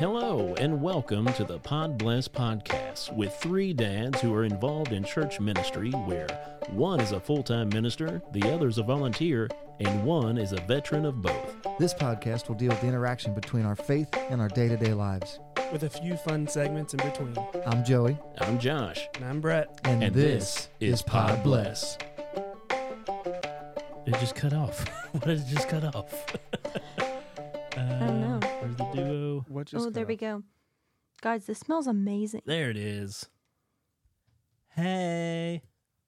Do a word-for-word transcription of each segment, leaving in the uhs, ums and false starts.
Hello, and welcome to the Pod Bless Podcast with three dads who are involved in church ministry where one is a full-time minister, the other is a volunteer, and one is a veteran of both. This podcast will deal with the interaction between our faith and our day-to-day lives. With a few fun segments in between. I'm Joey. I'm Josh. And I'm Brett. And, And this, this is Pod Bless. It just cut off. What did it just cut off? uh, I don't know. Where's the duo? What just Oh, there we go. Guys, this smells amazing. There it is. Hey.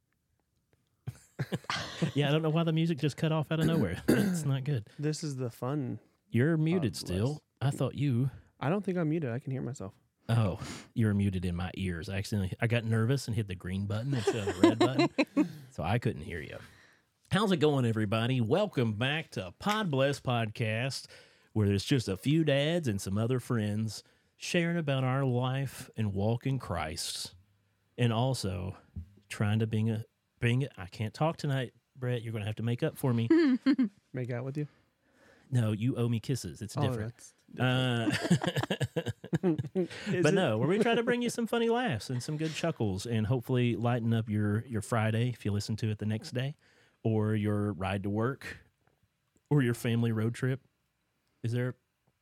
Yeah, I don't know why the music just cut off out of nowhere. It's not good. This is the fun. You're muted Bless. still. I thought you... I don't think I'm muted. I can hear myself. Oh, you were muted in my ears. I accidentally, I got nervous and hit the green button instead of the red button, so I couldn't hear you. How's it going, everybody? Welcome back to Pod Bless Podcast, where there's just a few dads and some other friends sharing about our life and walk in Christ, and also trying to being a being. I can't talk tonight, Brett. You're going to have to make up for me. Make out with you? No, you owe me kisses. It's different. Oh, Uh, but no, we're going to try to bring you some funny laughs and some good chuckles and hopefully lighten up your, your Friday if you listen to it the next day, or your ride to work, or your family road trip. Is there...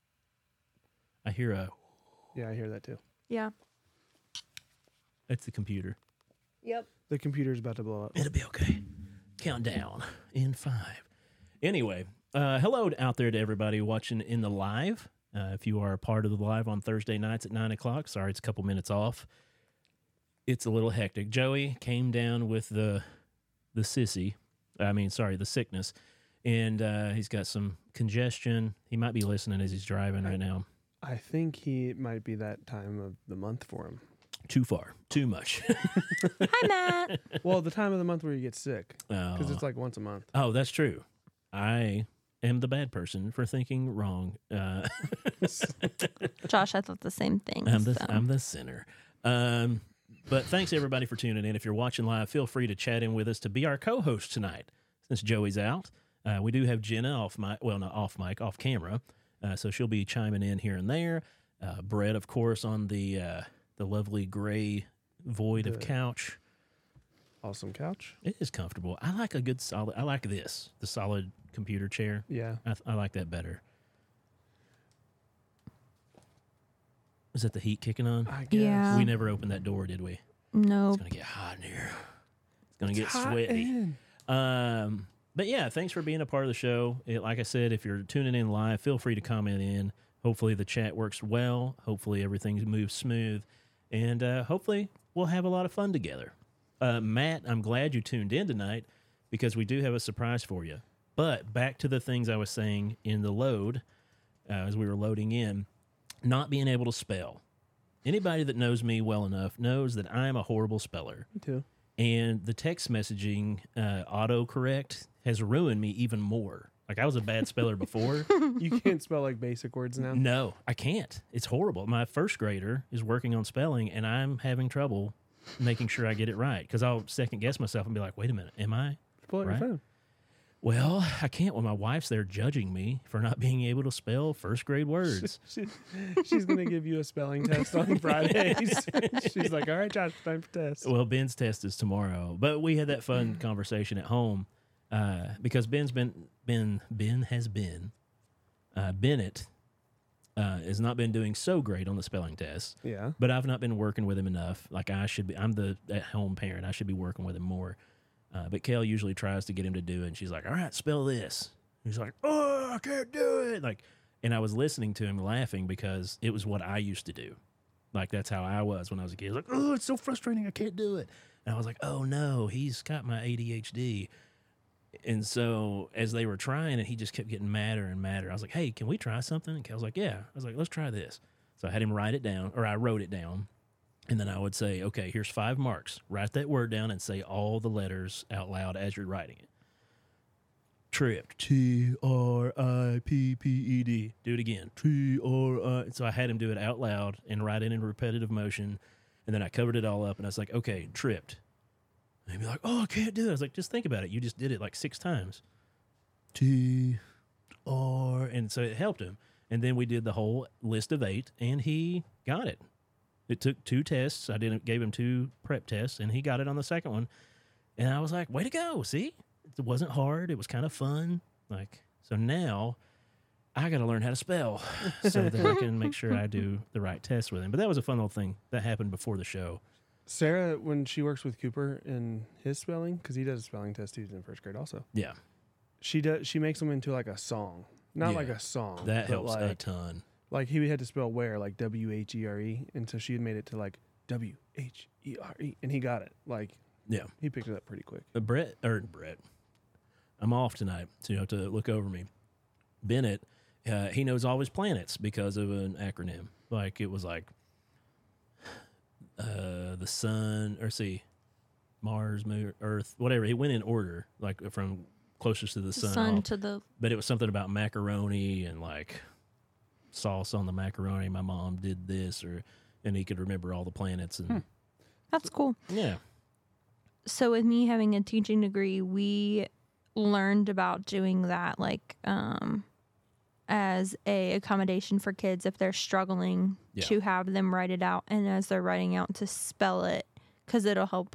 I hear a... Yeah, I hear that too. Yeah. That's the computer. Yep. The computer's about to blow up. It'll be okay. Countdown in five. Anyway, uh, hello out there to everybody watching in the live. Uh, if you are a part of the live on Thursday nights at nine o'clock, sorry, it's a couple minutes off. It's a little hectic. Joey came down with the the sissy. I mean, sorry, the sickness. And uh, he's got some congestion. He might be listening as he's driving right now. I think he it might be that time of the month for him. Too far. Too much. Hi, Matt. Well, the time of the month where you get sick. Oh. Because it's like once a month. Oh, that's true. I am the bad person for thinking wrong. Uh, Josh, I thought the same thing. I'm the so. I'm the sinner. Um, but thanks everybody for tuning in. If you're watching live, feel free to chat in with us to be our co-host tonight. Since Joey's out, uh, we do have Jenna off mic. Well, not off mic, off camera. Uh, so she'll be chiming in here and there. Uh, Brett, of course, on the uh, the lovely gray void of The- couch. Awesome couch. It is comfortable. I like a good solid. I like this, the solid computer chair. Yeah. I, I like that better. Is that the heat kicking on? I guess. Yeah. We never opened that door, did we? Nope. It's going to get hot in here. It's going to get Hot sweaty. in. Um, but yeah, thanks for being a part of the show. It, like I said, if you're tuning in live, feel free to comment in. Hopefully the chat works well. Hopefully everything moves smooth. And uh, hopefully we'll have a lot of fun together. Uh, Matt, I'm glad you tuned in tonight because we do have a surprise for you. But back to the things I was saying in the load, uh, as we were loading in, not being able to spell. Anybody that knows me well enough knows that I'm a horrible speller. Me too. And the text messaging uh, autocorrect has ruined me even more. Like, I was a bad speller before. You can't spell like basic words now. No, I can't. It's horrible. My first grader is working on spelling, and I'm having trouble making sure I get it right because I'll second guess myself and be like, wait a minute, am I? Pull out Right. your phone. Well, I can't when my wife's there judging me for not being able to spell first grade words. She, she's going to give you a spelling test on Fridays. She's like, all right, Josh, time for test. Well, Ben's test is tomorrow, but we had that fun conversation at home uh, because Ben's been Ben Ben has been uh, Bennett uh, has not been doing so great on the spelling test, Yeah. but I've not been working with him enough. Like I should be. I'm the at home parent. I should be working with him more. Uh, but Kel usually tries to get him to do it, and she's like, "All right, spell this." He's like, "Oh, I can't do it!" Like, and I was listening to him laughing because it was what I used to do. Like that's how I was when I was a kid. I was like, "Oh, it's so frustrating. I can't do it." And I was like, "Oh no, he's got my A D H D." And so as they were trying it, he just kept getting madder and madder. I was like, "Hey, can we try something?" And Kel's like, "Yeah." I was like, "Let's try this." So I had him write it down, or I wrote it down. And then I would say, okay, here's five marks. Write that word down and say all the letters out loud as you're writing it. Tripped. T R I P P E D. Do it again. T R I. So I had him do it out loud and write it in repetitive motion. And then I covered it all up and I was like, okay, tripped. And he'd be like, oh, I can't do it. I was like, just think about it. You just did it like six times. T R. And so it helped him. And then we did the whole list of eight, and he got it. It took two tests. I didn't gave him two prep tests, and he got it on the second one. And I was like, way to go. See? It wasn't hard. It was kind of fun. Like, so now I got to learn how to spell so that I can make sure I do the right test with him. But that was a fun little thing that happened before the show. Sarah, when she works with Cooper in his spelling, because he does a spelling test too in first grade also. Yeah. She does. She makes them into like a song. Not Yeah. like a song. That but helps like, a ton. Like he had to spell where, like W H E R E. And so she had made it to like W H E R E. And he got it. Like, Yeah. he picked it up pretty quick. But Brett, or Brett, I'm off tonight, so you have to look over me. Bennett, uh, he knows all his planets because of an acronym. Like, it was like uh, the sun, or see, Mars, Moon, Earth, whatever. He went in order, like from closest to the, The sun. sun off. to the But it was something about macaroni and like sauce on the macaroni. My mom did this, or and he could remember all the planets. And Hmm. that's cool. yeah, So with me having a teaching degree, we learned about doing that like um as a accommodation for kids if they're struggling Yeah. to have them write it out, and as they're writing out to spell it, because it'll help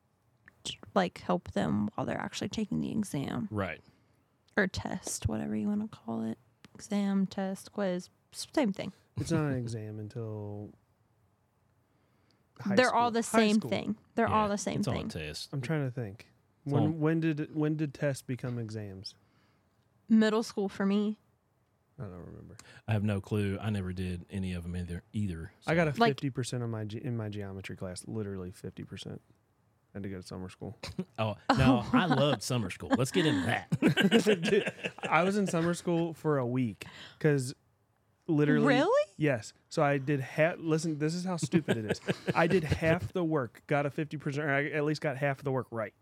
like help them while they're actually taking the exam right. or test, whatever you want to call it. Exam, test, quiz, same thing. It's not an exam until high They're school. all the High same school. thing. They're Yeah, all the same it's all a thing. test. I'm trying to think. It's When all- when did when did tests become exams? Middle school for me. I don't remember. I have no clue. I never did any of them either. Either. I got a Like- fifty percent on my ge- in my geometry class. Literally fifty percent. I had to go to summer school. Oh no, I loved summer school. Let's get into that. Dude, I was in summer school for a week because literally. Really? Yes. So I did half. Listen, this is how stupid it is. I did half the work, got a fifty percent, or I at least got half of the work right.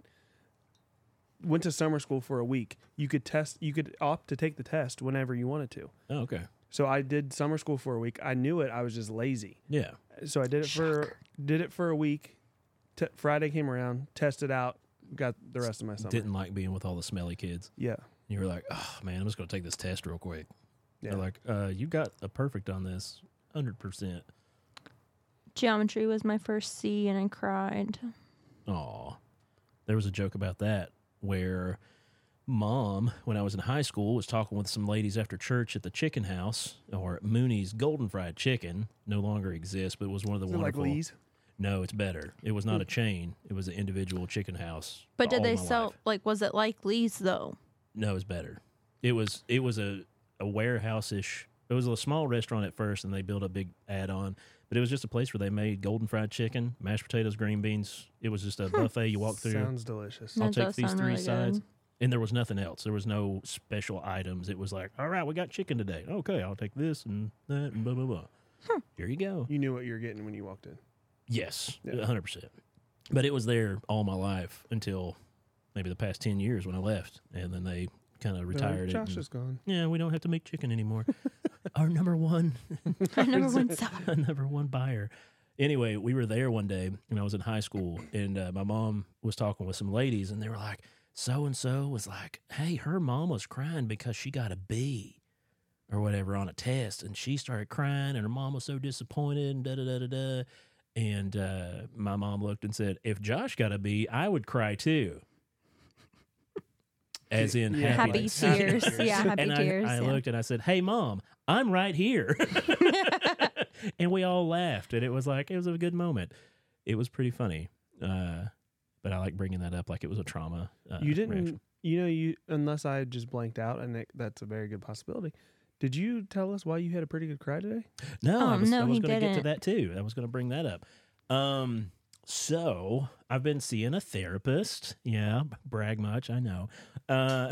Went to summer school for a week. You could test. You could opt to take the test whenever you wanted to. Oh, okay. So I did summer school for a week. I knew it. I was just lazy. Yeah. So I did it for did it for a week. T- Friday came around, tested out, got the rest of my summer. Didn't like being with all the smelly kids. Yeah. You were like, oh man, I'm just gonna take this test real quick. Yeah. They're like, uh, you got a perfect on this, hundred percent. Geometry was my first C, and I cried. Aw. There was a joke about that where mom, when I was in high school, was talking with some ladies after church at the chicken house, or Mooney's Golden Fried Chicken. No longer exists, but it was one of the Is it like wonderful. Lee's? No, it's better. It was not a chain. It was an individual chicken house. But did all they my sell life. like was it like Lee's though? No, it was better. It was it was a, a warehouse ish. It was a small restaurant at first, and they built a big add on. But it was just a place where they made golden fried chicken, mashed potatoes, green beans. It was just a buffet. You walk through. Sounds delicious. I'll That take does these sound three really sides. good. And there was nothing else. There was no special items. It was like, all right, we got chicken today. Okay, I'll take this and that and blah, blah, blah. Hmm. Here you go. You knew what you were getting when you walked in. Yes, Yeah. one hundred percent. But it was there all my life until maybe the past ten years when I left. And then they kind of They're like, retired it. Josh and- is gone. yeah, we don't have to make chicken anymore. Our number one Our number one seller. number one buyer. Anyway, we were there one day when I was in high school, and uh, my mom was talking with some ladies, and they were like, so and so was like, hey, her mom was crying because she got a B or whatever on a test, and she started crying, and her mom was so disappointed, and da da da da da. And uh, my mom looked and said, if Josh got a B, I would cry too. As in Yeah. happy, Happy tears. Yeah, happy and tears. I, I yeah. looked and I said, hey, Mom, I'm right here. And we all laughed, and it was like, it was a good moment. It was pretty funny. Uh, but I like bringing that up like it was a trauma. Uh, You didn't, reaction. you know, you unless I just blanked out, and it, that's a very good possibility. Did you tell us why you had a pretty good cry today? No, I Um, was, no, I was he going to get to didn't. that too. I was going to bring that up. Um, so I've been seeing a therapist. Yeah, brag much, I know. Uh,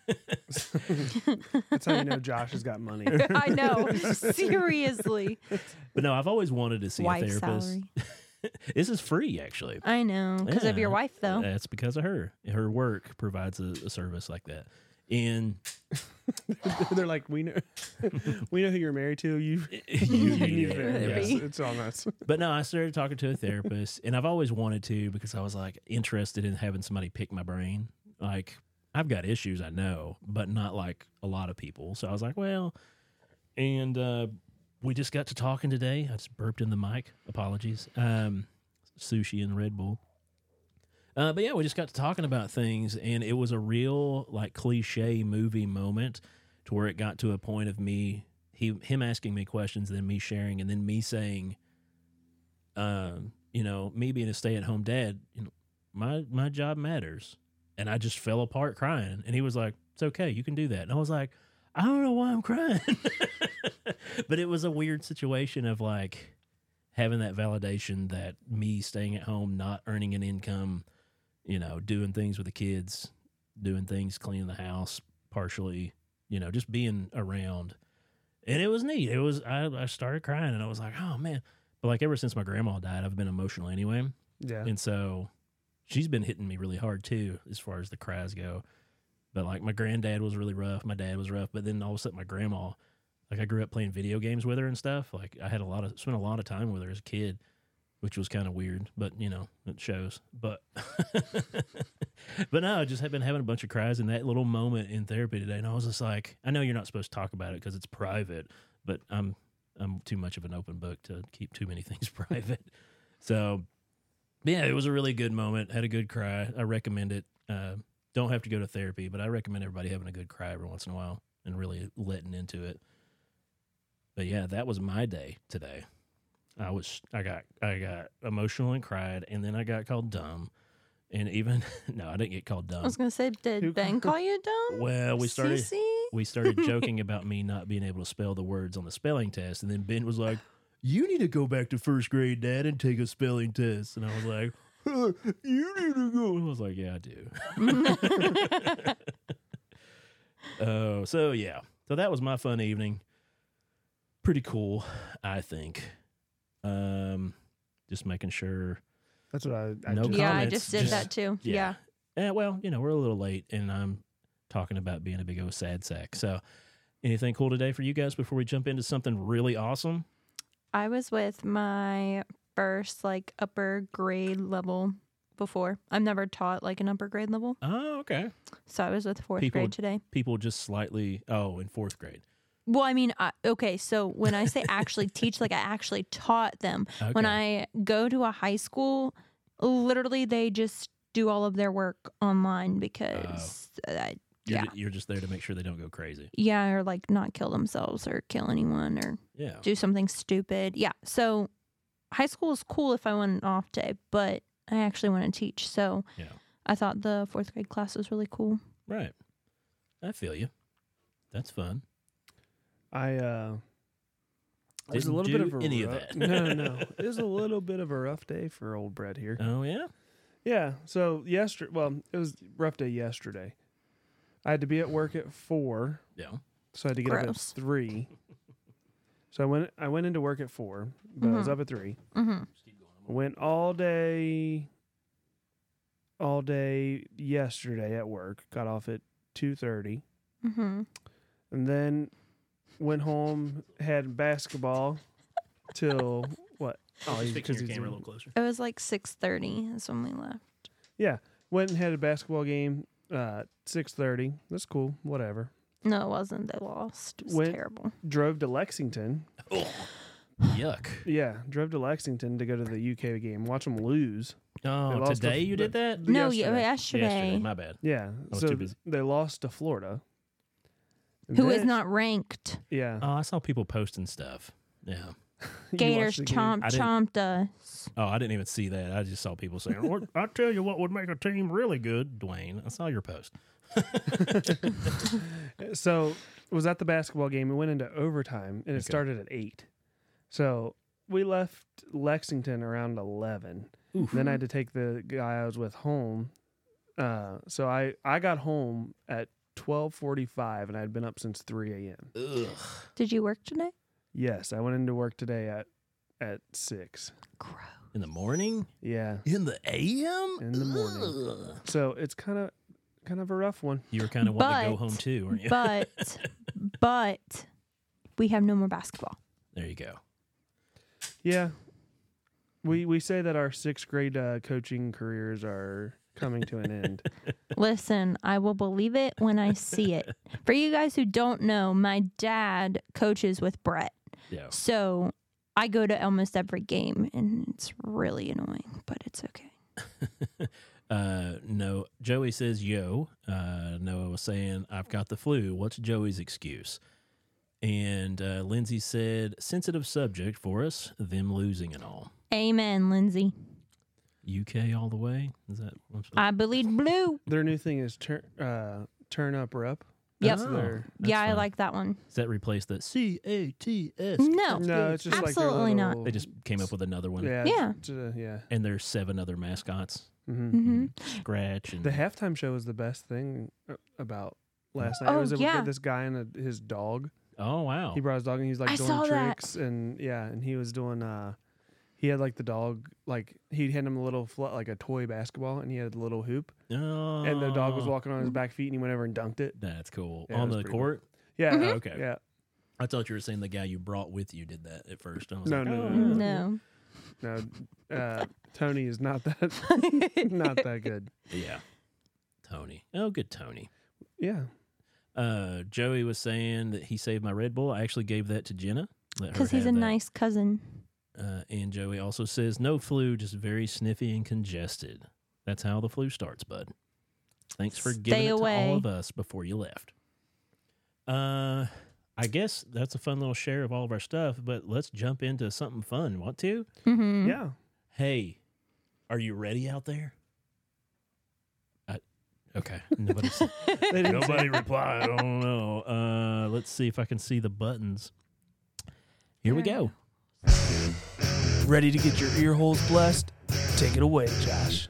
That's how you know Josh has got money. I know. Seriously. but no, I've always wanted to see Wife a therapist. salary. This is free, actually. I know. Because of your Yeah. wife though. That's because of her. Her work provides a, a service like that. And They're like, we know, we know who you're married to. You, you, you need need it. therapist. Yeah. It's on us. But no, I started talking to a therapist, and I've always wanted to because I was like interested in having somebody pick my brain. Like, I've got issues, I know, but not like a lot of people. So I was like, well, and uh, we just got to talking today. I just burped in the mic. Apologies. Um, sushi and Red Bull. Uh, but yeah, we just got to talking about things, and it was a real like cliche movie moment to where it got to a point of me, he, him asking me questions, then me sharing, and then me saying, um, you know, me being a stay-at-home dad, you know, my my job matters, and I just fell apart crying, and he was like, "It's okay, you can do that," and I was like, "I don't know why I'm crying," but it was a weird situation of like having that validation that me staying at home, not earning an income, you know, doing things with the kids, doing things, cleaning the house partially, you know, just being around. And it was neat. It was, I, I started crying and I was like, oh man. But like ever since my grandma died, I've been emotional anyway. Yeah. And so she's been hitting me really hard too, as far as the cries go. But like my granddad was really rough. My dad was rough. But then all of a sudden my grandma, like I grew up playing video games with her and stuff. Like I had a lot of, spent a lot of time with her as a kid, which was kind of weird, but you know, it shows. But, but no, I just have been having a bunch of cries in that little moment in therapy today. And I was just like, I know you're not supposed to talk about it because it's private, but I'm, I'm too much of an open book to keep too many things private. So yeah, it was a really good moment. Had a good cry. I recommend it. Uh, don't have to go to therapy, but I recommend everybody having a good cry every once in a while and really letting into it. But yeah, that was my day today. I was, I got, I got emotional and cried, and then I got called dumb, and even no, I didn't get called I dumb. was gonna say, did Ben call you dumb? Well, we started, Cece? we started joking about me not being able to spell the words on the spelling test, and then Ben was like, "You need to go back to first grade, Dad, and take a spelling test." And I was like, huh, "You need to go." And I was like, "Yeah, I do." Oh, so yeah, so that was my fun evening. Pretty cool, I think. Um, just making sure. That's what I. I No just, Yeah, I comments, just did just- that too. Yeah. Yeah. Eh, well, you know, we're a little late, and I'm talking about being a big old sad sack. So, anything cool today for you guys before we jump into something really awesome? I was with my first like upper grade level before. I've never taught like an upper grade level. Oh, okay. So I was with fourth People- grade today. People just slightly. Oh, in fourth grade. Well, I mean, I, okay, so when I say actually teach, like I actually taught them. Okay. When I go to a high school, literally they just do all of their work online because, I, you're, yeah. ju- you're just there to make sure they don't go crazy. yeah, or like not kill themselves or kill anyone or Yeah. do something stupid. Yeah, so high school is cool if I want an off day, but I actually want to teach. So Yeah. I thought the fourth grade class was really cool. Right. I feel you. That's fun. I uh, it was a Didn't little bit do of a any of rough- that. No, no, it was a little bit of a rough day for old Brett here. Oh yeah. Yeah. So yesterday, well, it was a rough day yesterday. I had to be at work at four, Yeah. so I had to get up Gross. at three. So I went. I went into work at four, but I was Mhm. up at three. Mm-hmm. Went all day. All day yesterday at work. Got off at two thirty, Mm-hmm. and then went home. Had basketball till what? Oh, he's- Fixing 'cause your he's camera a in- little closer. It was like six thirty is when we left. Yeah, went and had a basketball game. Uh, six thirty. That's cool. Whatever. No, it wasn't. They lost. It was Went- terrible. Drove to Lexington. Oh, yuck. Yeah, drove to Lexington to go to the U K game. Watch them lose. They Oh, lost to- today you did that? No, yesterday. yeah, yesterday. Yesterday. My bad. Yeah, was so too busy. they lost to Florida. And Who is then- not ranked? Yeah, Oh, I saw people posting stuff. Yeah. You Gators watched the game? chomp I didn't- chomped us. Oh, I didn't even see that. I just saw people saying, "Well, I tell you what would make a team really good, Dwayne." I saw your post. So was at the basketball game. We went into overtime, and it Okay. started at eight. So we left Lexington around eleven. Oof. Then I had to take the guy I was with home. Uh, so I I got home at twelve forty five, and I had been up since three a m. Ugh. Did you work today? Yes, I went into work today at at six. Gross. In the morning? Yeah. In the A M? In the morning. Ugh. So it's kind of kind of a rough one. You were kind of wanting to go But- home too, weren't you? But, but we have no more basketball. There you go. Yeah. We we say that our sixth grade uh, coaching careers are coming to an end. Listen, I will believe it when I see it. For you guys who don't know, my dad coaches with Brett. Yeah. So I go to almost every game, and it's really annoying, but it's okay. uh, no, Joey says, yo. Uh, Noah was saying, I've got the flu. What's Joey's excuse? And uh, Lindsay said, sensitive subject for us, them losing and all. Amen, Lindsay. U K all the way? Is that what's I believe blue. Their new thing is turn uh, turn up or up. Yep. That's their- That's Yeah, I fun. like that one. Does that replace the C A T S? No. No, it's just Absolutely like their not. little- They just came up with another one. yeah, Yeah. it's, uh, yeah. And there's seven other mascots. hmm hmm Scratch and The halftime show was the best thing uh, about last night. Oh, it was yeah. with this guy and a, his dog. oh wow, He brought his dog and he was like I doing saw that. tricks and yeah, and he was doing uh he had like the dog like he had him a little fl- like a toy basketball and he had a little hoop oh, and the dog was walking on his back feet and he went over and dunked it. That's cool. Yeah, it On was the pretty cool. court. Yeah. Oh, okay. Yeah. I thought you were saying the guy you brought with you did that at first. I was No, like, no, oh, no, No. No. Uh Tony is not that not that good. Yeah, Tony. Oh, good Tony. Yeah. Uh, Joey was saying that he saved my Red Bull. I actually gave that to Jenna. Let her Because he's a have that. nice cousin. Uh, and Joey also says no flu, just very sniffy and congested. That's how the flu starts, bud. Thanks for giving Stay it to away. all of us before you left. Uh, I guess that's a fun little share of all of our stuff, but let's jump into something fun. Want to? Mm-hmm. Yeah. Hey, are you ready out there? I, okay. Nobody, said- They didn't say- nobody replied. I don't know. Uh, let's see if I can see the buttons. Here we go. Ready to get your ear holes blessed? Take it away, Josh.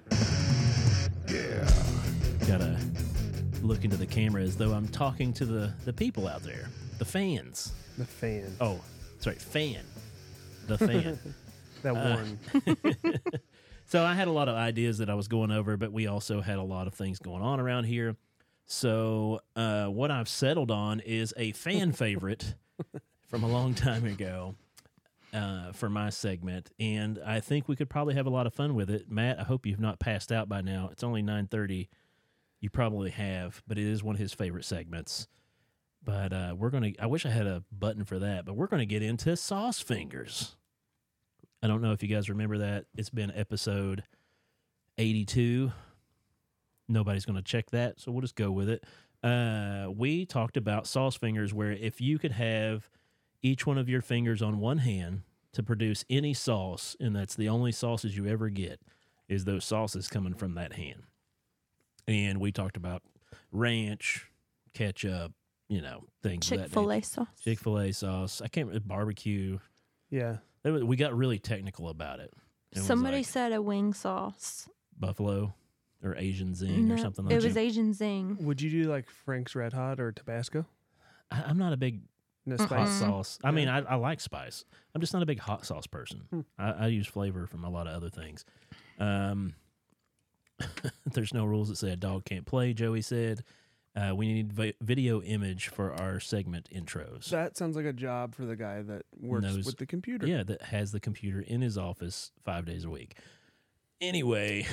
Gotta look into the camera as though I'm talking to the, the people out there, the fans. The fan. Oh, sorry, fan. The fan. That Uh, one. So I had a lot of ideas that I was going over, but we also had a lot of things going on around here. So uh, what I've settled on is a fan favorite from a long time ago uh, for my segment, and I think we could probably have a lot of fun with it. Matt, I hope you've not passed out by now. It's only nine thirty. You probably have, but it is one of his favorite segments. But uh, we're going to, I wish I had a button for that, but we're going to get into Sauce Fingers. I don't know if you guys remember that. It's been episode eighty-two. Nobody's going to check that, so we'll just go with it. Uh, we talked about Sauce Fingers, where if you could have each one of your fingers on one hand to produce any sauce, and that's the only sauces you ever get, is those sauces coming from that hand. And we talked about ranch, ketchup, you know, things of that Chick-fil-A nature. sauce. Chick-fil-A sauce. I can't remember, barbecue. Yeah. It was- We got really technical about it. It was Somebody like said a wing sauce. buffalo or Asian zing or No, something like it that. was Asian zing. Would you do like Frank's Red Hot or Tabasco? I, I'm not a big No Mm-mm. hot spice. sauce. I Yeah. mean, I, I like spice. I'm just not a big hot sauce person. Hmm. I, I use flavor from a lot of other things. Um, there's no rules that say a dog can't play, Joey said. Uh, we need vi- video image for our segment intros. That sounds like a job for the guy that works Knows- with the computer. Yeah, that has the computer in his office five days a week. Anyway,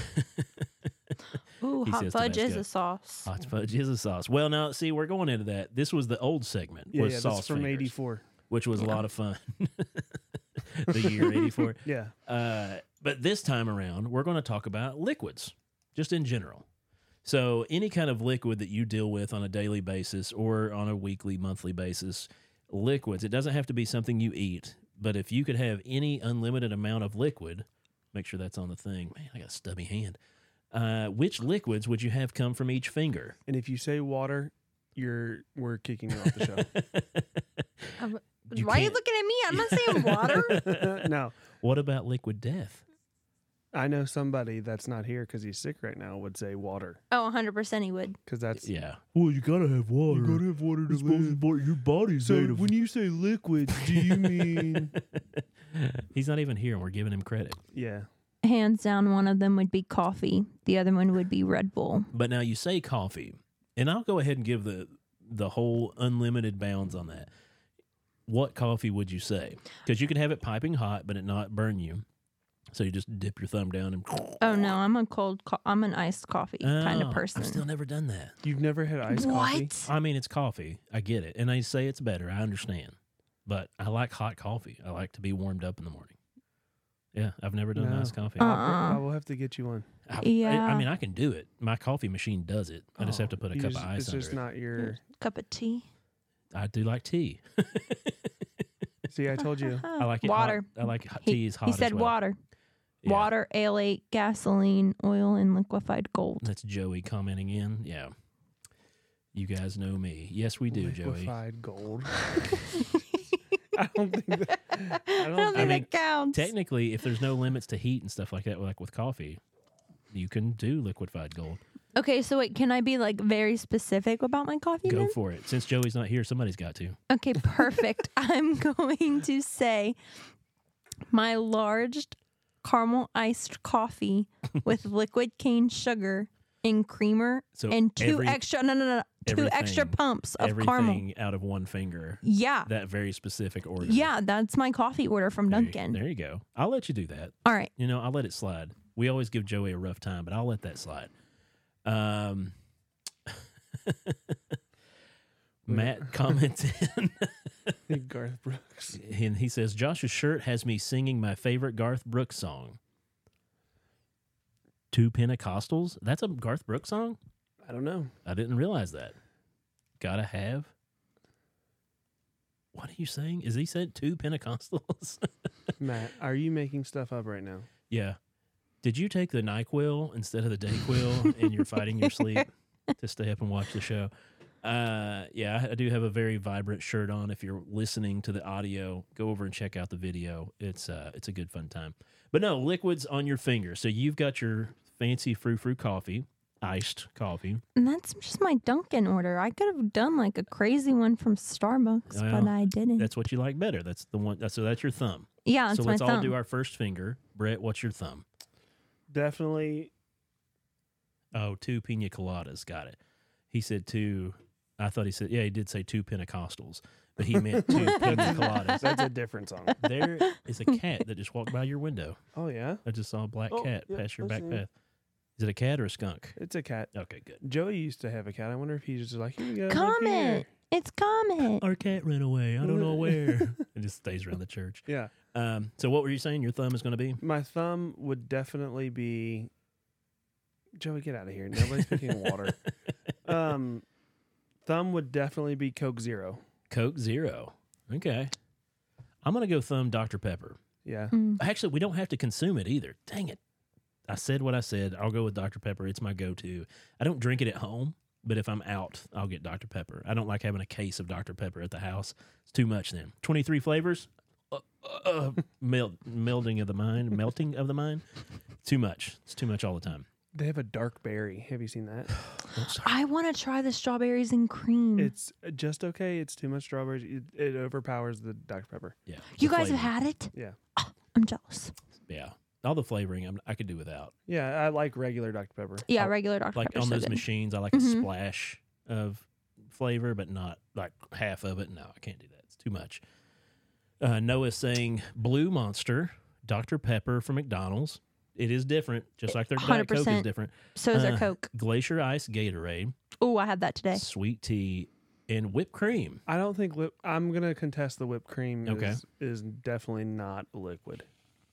Ooh, He hot says fudge is Tabasco. a sauce. hot fudge is a sauce. Well, now, see, we're going into that. This was the old segment, Yeah, was yeah, sauce that's from fingers, eighty-four. which was a Yeah. lot of fun. The year eighty-four. Yeah. Uh, but this time around, we're going to talk about liquids, just in general. So any kind of liquid that you deal with on a daily basis or on a weekly, monthly basis, liquids, it doesn't have to be something you eat, but if you could have any unlimited amount of liquid, make sure that's on the thing. Man, I got a stubby hand. Uh, which liquids would you have come from each finger? And if you say water, you're we're kicking you off the show. Um, You Why are you can't- looking at me? I'm not saying water. No, What about liquid death? I know somebody that's not here because he's sick right now would say water Oh, one hundred percent he would. because that's Yeah. Well, you gotta have water. have water It's supposed to be- your body's So made of. when you say liquids, do you mean? He's not even here, and we're giving him credit. Yeah. Hands down, one of them would be coffee. The other one would be Red Bull. But now you say coffee, and I'll go ahead and give the the whole unlimited bounds on that. What coffee would you say? Because you could have it piping hot, but it not burn you. So you just dip your thumb down and. Oh no, I'm a cold. Co- I'm an iced coffee kind Oh, of person. I've still never done that. You've never had iced coffee? What? I mean, it's coffee. I get it, and they say it's better. I understand, but I like hot coffee. I like to be warmed up in the morning. Yeah, I've never done No. iced coffee. Uh, I will have to get you one. I, I- Yeah. I mean, I can do it. My coffee machine does it. I just have to put a You cup just- of ice It's under just it. not your. Cup of tea. I do like tea. See, I told you. I like it Water. Hot. I like hot He- tea is hot. He as said well. water. Yeah. Water, ale eight, gasoline, oil, and liquefied gold. That's Joey commenting in. Yeah. You guys know me. Yes, we do, Joey. Liquefied gold. I don't think that. I I don't, don't I think mean, that counts. Technically, if there's no limits to heat and stuff like that, like with coffee, you can do liquefied gold. Okay, so wait, can I be like very specific about my coffee Go then? for it. Since Joey's not here, somebody's got to. Okay, perfect. I'm going to say my large caramel iced coffee with liquid cane sugar and creamer So and two every- extra no no no, no two extra everything- pumps of Everything caramel. out of one finger. Yeah. That very specific order. Yeah, that's my coffee order from There you- Dunkin'. There you go. I'll let you do that. All right. You know, I'll let it slide. We always give Joey a rough time, but I'll let that slide. Um, Matt commented, Garth Brooks. and he says, Josh's shirt has me singing my favorite Garth Brooks song. Two Pentecostals? That's a Garth Brooks song? I don't know. I didn't realize that. Gotta have. What are you saying? Is he said two Pentecostals? Matt, are you making stuff up right now? Yeah. Did you take the NyQuil instead of the DayQuil and you're fighting your sleep to stay up and watch the show? Uh, yeah, I do have a very vibrant shirt on. If you're listening to the audio, go over and check out the video. It's uh, it's a good fun time. But no, liquids on your finger. So you've got your fancy frou frou coffee, iced coffee. And that's just my Dunkin' order. I could have done like a crazy one from Starbucks, but Well, I didn't. That's what you like better. That's the one. So that's your thumb. yeah, that's so my let's thumb. all do our first finger. Brett, what's your thumb? Definitely. Oh, two pina coladas. Got it. He said two. I thought he said, yeah, he did say two Pentecostals, but he meant two pina coladas. That's a different song. There is a cat that just walked by your window. Oh, yeah? I just saw a black Oh, cat yeah, pass your I back see it. path. Is it a cat or a skunk? It's a cat. Okay, good. Joey used to have a cat. I wonder if he's just like, here you go. live Comment. It's comment. Our cat ran away. I don't know where. It just stays around the church. here. Yeah. Um, so what were you saying your thumb is going to be? My thumb would definitely be. Joey, get out of here. Nobody's picking water. Um, thumb would definitely be Coke Zero. Coke Zero. Okay. I'm going to go thumb Doctor Pepper. Yeah. Mm. Actually, we don't have to consume it either. Dang it. I said what I said. I'll go with Doctor Pepper. It's my go-to. I don't drink it at home, but if I'm out, I'll get Doctor Pepper. I don't like having a case of Doctor Pepper at the house. It's too much then. twenty-three flavors? Uh, uh, uh, melt, melding of the mind, melting of the mind. Too much. It's too much all the time. They have a dark berry. Have you seen that? Oh, sorry. I want to try the strawberries and cream. It's just okay. It's too much strawberries. It, it overpowers the Doctor Pepper. Yeah. you the guys have flavoring. had it? Yeah. I'm jealous. Yeah. All the flavoring I'm, I could do without. Yeah, I like regular Doctor Pepper. Yeah, I'll- regular Doctor Like Pepper's on so those good. machines, I like Mhm. a splash of flavor, but not like half of it. No, I can't do that. It's too much. Uh, Noah's saying Blue Monster, Doctor Pepper from McDonald's. It is different, just like their Diet Coke is one hundred percent. different. So is Uh, their Coke. Glacier Ice Gatorade, Oh, I had that today. sweet tea, and whipped cream. I don't think whip. I'm gonna contest the whipped cream. Okay. Is, is definitely not liquid.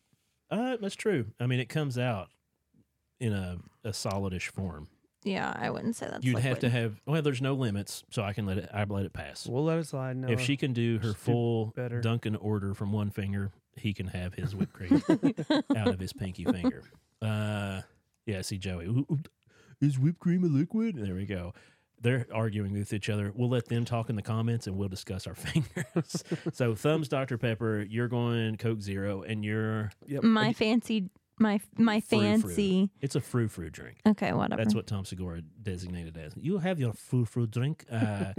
Uh, that's true. I mean, it comes out in a, a solidish form. Yeah, I wouldn't say that's You'd have liquid. to have. Well, there's no limits, so I can let it. I let it pass. We'll let it slide. No. If she can do her Just do full better. Dunkin' order from one finger, he can have his whipped cream out of his pinky finger. Uh, yeah, see Joey. "Ooh, ooh, is whipped cream a liquid? There we go. They're arguing with each other. We'll let them talk in the comments, and we'll discuss our fingers. So thumbs Doctor Pepper. You're going Coke Zero, and you're Yep. my fancy, my my Frou-frou. fancy. it's a frou frou drink. Okay, whatever. That's what Tom Segura designated as. You have your frou frou drink. Uh,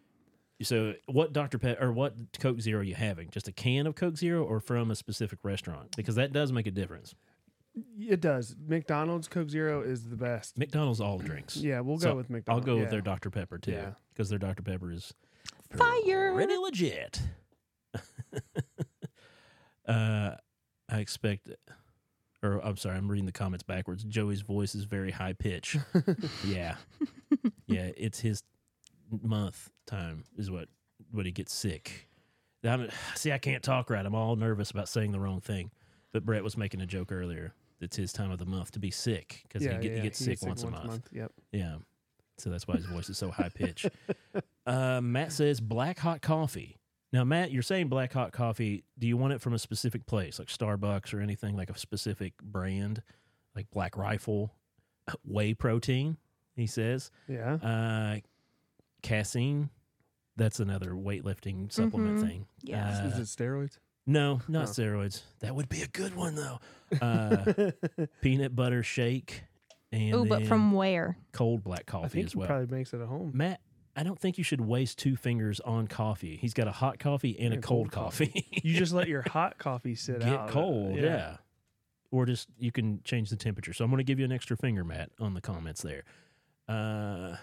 so, what Doctor Pepper or what Coke Zero are you having? Just a can of Coke Zero, or from a specific restaurant? Because that does make a difference. It does. McDonald's Coke Zero is the best. McDonald's all drinks. Yeah, we'll So go with I'll McDonald's. go yeah. with their Doctor Pepper too, Yeah. because their Doctor Pepper is Fire. pretty legit. uh, I expect, or I'm sorry, I'm reading the comments backwards. Joey's voice is very high pitch. yeah, yeah, it's his month time is what what he gets sick. I'm, see, I can't talk right. I'm all nervous about saying the wrong thing. But Brett was making a joke earlier. It's his time of the month to be sick because Yeah, he, get, yeah, he gets he sick gets sick once, a once a month. month, yep. Yeah, so that's why his voice is so high pitched. Uh, Matt says black hot coffee. Now, Matt, you're saying black hot coffee. Do you want it from a specific place, like Starbucks or anything, like a specific brand, like Black Rifle, whey protein? He says. Yeah. Uh, casein. That's another weightlifting supplement Mhm. thing. Yeah. Uh, Is it steroids? no, not Oh. steroids. That would be a good one though. Uh, peanut butter shake and Oh, but then from where? cold black I coffee think as he well. probably makes it at home. Matt, I don't think you should waste two fingers on coffee. He's got a hot coffee and a And cold, cold coffee. You just let your hot coffee sit get out. cold, yeah. Or just you can change the temperature. So I'm going to give you an extra finger, Matt, on the comments there. Uh,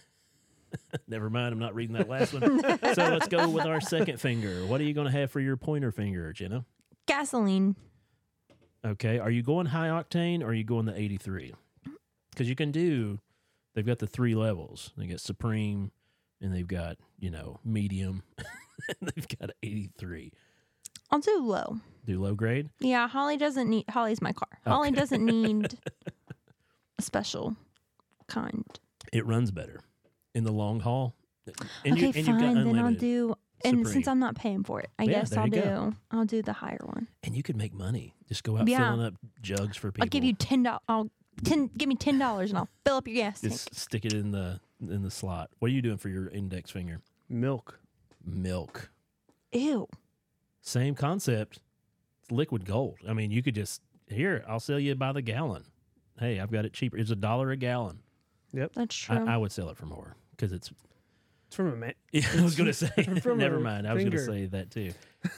never mind, I'm not reading that last one. So let's go with our second finger. What are you going to have for your pointer finger, Jenna? Gasoline. Okay, are you going high octane or are you going the eighty-three? Because you can do, they've got the three levels. They got Supreme, and they've got, you know, medium. They've got eighty-three. I'll do low. Do low grade? Yeah, Holly doesn't need. Holly's my car. Holly Okay. doesn't need a special kind. It runs better in the long haul. And okay, you, and fine. you've got Then I'll unlimited. do. And Supreme. since I'm not paying for it, I Yeah, guess there I'll you do. go. I'll do the higher one. And you could make money. Just go out Yeah. filling up jugs for people. I'll give you ten dollars. I'll ten. Give me ten dollars, and I'll fill up your gas tank. Just stick it in the in the slot. What are you doing for your index finger? Milk. Milk. Ew. Same concept. It's liquid gold. I mean, you could just here. I'll sell you by the gallon. Hey, I've got it cheaper. It's a dollar a gallon. That's true. I, I would sell it for more because it's. It's from a man. Yeah, I was going to say. From Never a mind. I was going to finger. say that too.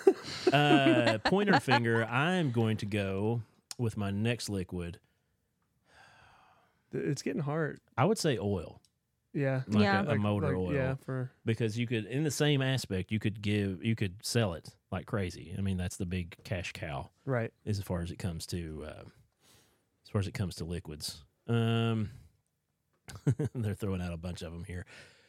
uh, pointer finger. I'm going to go with my next liquid. It's getting hard. I would say oil, Yeah. like Yeah. a, a Like- motor like, oil, Yeah, for because you could, in the same aspect, you could give, you could sell it like crazy. I mean, that's the big cash cow right. as far as it comes to, uh, as far as it comes to liquids. Um, they're throwing out a bunch of them here.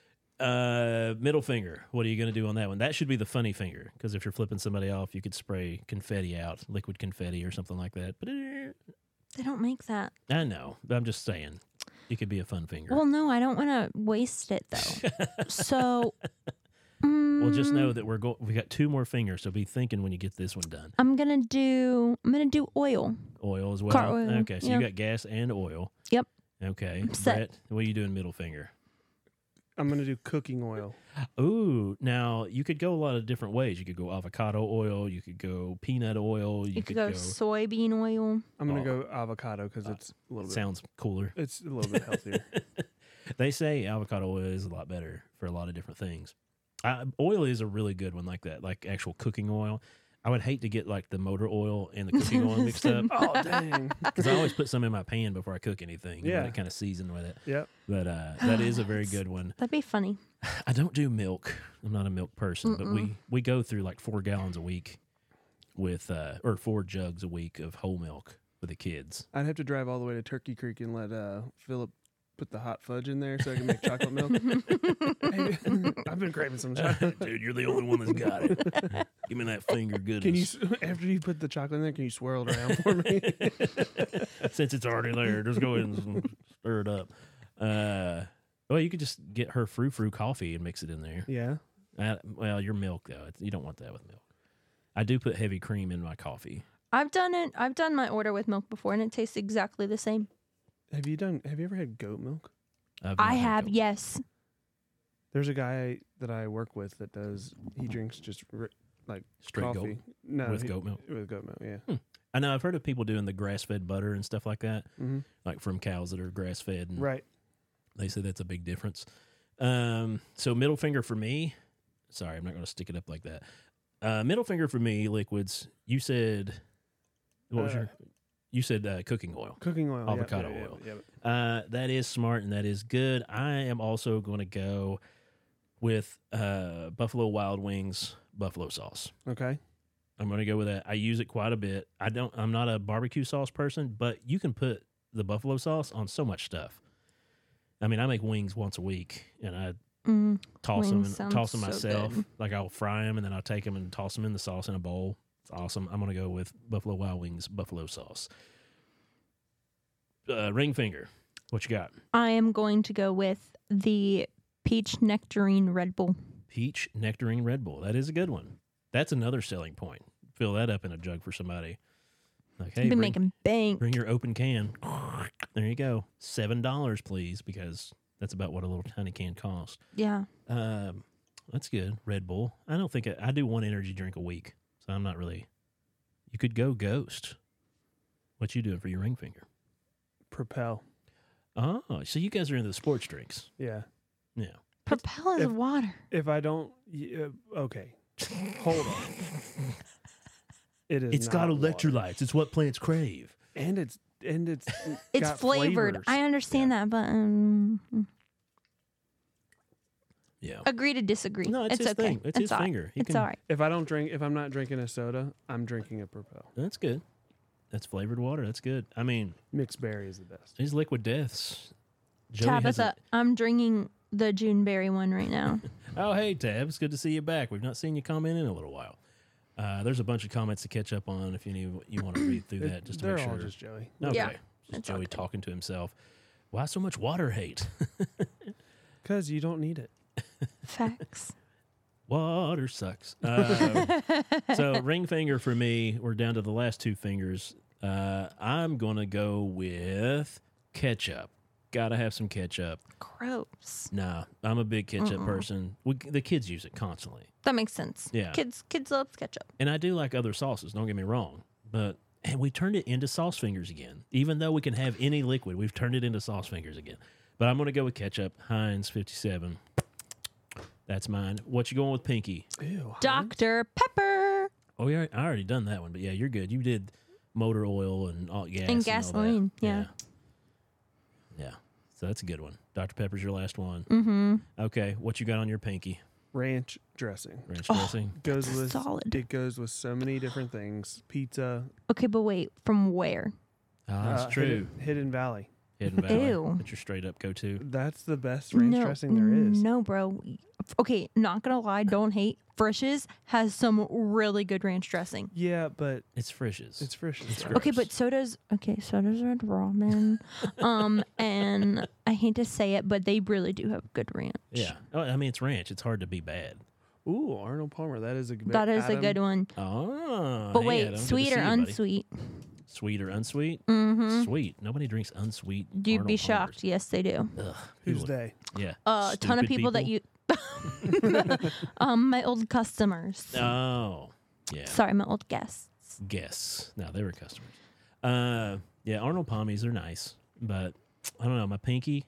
Uh, middle finger. What are you going to do on that one? That should be the funny finger, because if you're flipping somebody off, you could spray confetti out, liquid confetti or something like that. But they don't make that. I know, but I'm just saying, it could be a fun finger. Well, no, I don't want to waste it though. so. Well, just know mm, that we're going. We got two more fingers, so be thinking when you get this one done. I'm gonna do. I'm gonna do oil. Oil as well. Car oil, Okay, so yeah. you got gas and oil. Yep. Okay, I'm set. Brett, what are you doing? Middle finger. I'm gonna do cooking oil. Ooh, now you could go a lot of different ways. You could go avocado oil. You could go peanut oil. You, You could go soybean oil. I'm gonna Oh. go avocado because it's a little bit. Sounds cooler. It's a little bit healthier. They say avocado oil is a lot better for a lot of different things. Uh, oil is a really good one, like that, like actual cooking oil. I would hate to get like the motor oil and the cooking oil mixed up, Oh dang. because I always put some in my pan before I cook anything. You know, Yeah. to kind of season with it. Yep. But uh, that is a very good one. That'd be funny. I don't do milk. I'm not a milk person, but we we go through like four gallons a week with uh, or four jugs a week of whole milk for the kids. I'd have to drive all the way to Turkey Creek and let uh, Philip put the hot fudge in there so I can make chocolate milk. Hey, I've been craving some chocolate. Dude, you're the only one that's got it. Give me that finger goodness. Can you, s- after you put the chocolate in there, can you swirl it around for me? Since it's already there, just go ahead and stir it up. Uh, well, you could just get her frou frou coffee and mix it in there. Yeah. Uh, well, your milk though, it's, you don't want that with milk. I do put heavy cream in my coffee. I've done it. I've done my order with milk before, and it tastes exactly the same. Have you done? Have you ever had goat milk? I've not I had have, goat. yes. There's a guy that I work with that does. He drinks just ri- like straight coffee. goat No, with he- goat milk. With goat milk, yeah. I know I've heard of people doing the grass fed butter and stuff like that, Mm-hmm. like from cows that are grass fed, and Right. they say that's a big difference. Um, so middle finger for me. Sorry, I'm not going to stick it up like that. Uh, middle finger for me, liquids. You said what was Uh, your? You said uh, cooking oil. Cooking oil. yep, Avocado yeah, yeah, oil. yeah, yeah. Uh, that is smart and that is good. I am also going to go with uh, Buffalo Wild Wings buffalo sauce. Okay. I'm going to go with that. I use it quite a bit. I don't. I'm not a barbecue sauce person, but you can put the buffalo sauce on so much stuff. I mean, I make wings once a week, and I Mm, toss them, wings and sounds toss them so myself. good. Like I'll fry them, and then I'll take them and toss them in the sauce in a bowl. It's awesome. I'm going to go with Buffalo Wild Wings buffalo sauce. Uh, ring finger. What you got? I am going to go with the peach nectarine Red Bull. Peach nectarine Red Bull. That is a good one. That's another selling point. Fill that up in a jug for somebody. Like, hey, I've been bring, making bank. bring your open can. There you go. Seven dollars, please, because that's about what a little tiny can costs. Yeah. Um, that's good. Red Bull. I don't think I, I do one energy drink a week, so I'm not really. You could go Ghost. What you doing for your ring finger? Propel. Oh, so you guys are into the sports drinks. Yeah. Yeah. Propel is if- water. If I don't, y- uh, okay. Hold on. It is. It's got not water. electrolytes. It's what plants crave. and it's and it's It's got flavored. flavors. I understand that, but um, Yeah. agree to disagree. No, it's, his okay. thing. It's, his all right. finger. He It's can, all right. If I don't drink, if I'm not drinking a soda, I'm drinking a Propel. That's good. That's flavored water. That's good. I mean, Mixed berry is the best. these liquid deaths. Joey has Tabitha, I'm drinking the Juneberry one right now. a- oh, hey, Tab. It's good to see you back. We've not seen you comment in a little while. Uh, there's a bunch of comments to catch up on if you need, you want to read through that just to They're make all sure. just Joey. Okay. Yeah, Just it's all Joey good. talking to himself. Why so much water hate? Because you don't need it. Facts. Water sucks. Um, so ring finger for me. We're down to the last two fingers. Uh, I'm gonna go with ketchup. Gotta have some ketchup. Gross. Nah, I'm a big ketchup Mm-mm. person. We, the kids use it constantly, That makes sense. Yeah. Kids, kids love ketchup. and I do like other sauces. Don't get me wrong, but and we turned it into sauce fingers again. Even though we can have any liquid, we've turned it into sauce fingers again. But I'm gonna go with ketchup. Heinz fifty-seven. That's mine. What you going with, Pinky? Ew. Doctor Pepper Oh, yeah, I already done that one, but yeah, you're good. You did motor oil and all gas and all that. gasoline. Yeah. yeah, yeah. So that's a good one. Doctor Pepper's your last one. Mm-hmm. Okay, what you got on your pinky? Ranch dressing Ranch Oh. dressing. goes with Solid. It goes with so many different things. Pizza. Okay, but wait, from where? Oh, that's uh, true. Hidden, Hidden Valley. Hidden Valley. Ew. That's your straight up go to. That's the best ranch no, dressing there is. No, bro. Okay, not gonna lie, don't hate. Frisch's has some really good ranch dressing. Yeah, but It's Frisch's. it's fresh. It's right? Okay, Gross. but so does okay, so does Red Robin. um, and I hate to say it, but they really do have good ranch. Yeah. Oh, I mean, it's ranch. It's hard to be bad. Ooh, Arnold Palmer. That is a good. That is a Adam, good one. Oh. But hey, wait, Adam, good to sweet see or you, buddy. unsweet? Sweet or unsweet? Mm-hmm. Sweet. Nobody drinks unsweet. You'd be Arnold shocked. Yes, they do. Palmers. Ugh. Who's Who- they? Yeah. Uh, a ton of Stupid people, that you. um, my old customers. Oh. Yeah. Sorry, my old guests. Guests. No, they were customers. Uh, yeah, Arnold Palmies are nice, but I don't know. My pinky.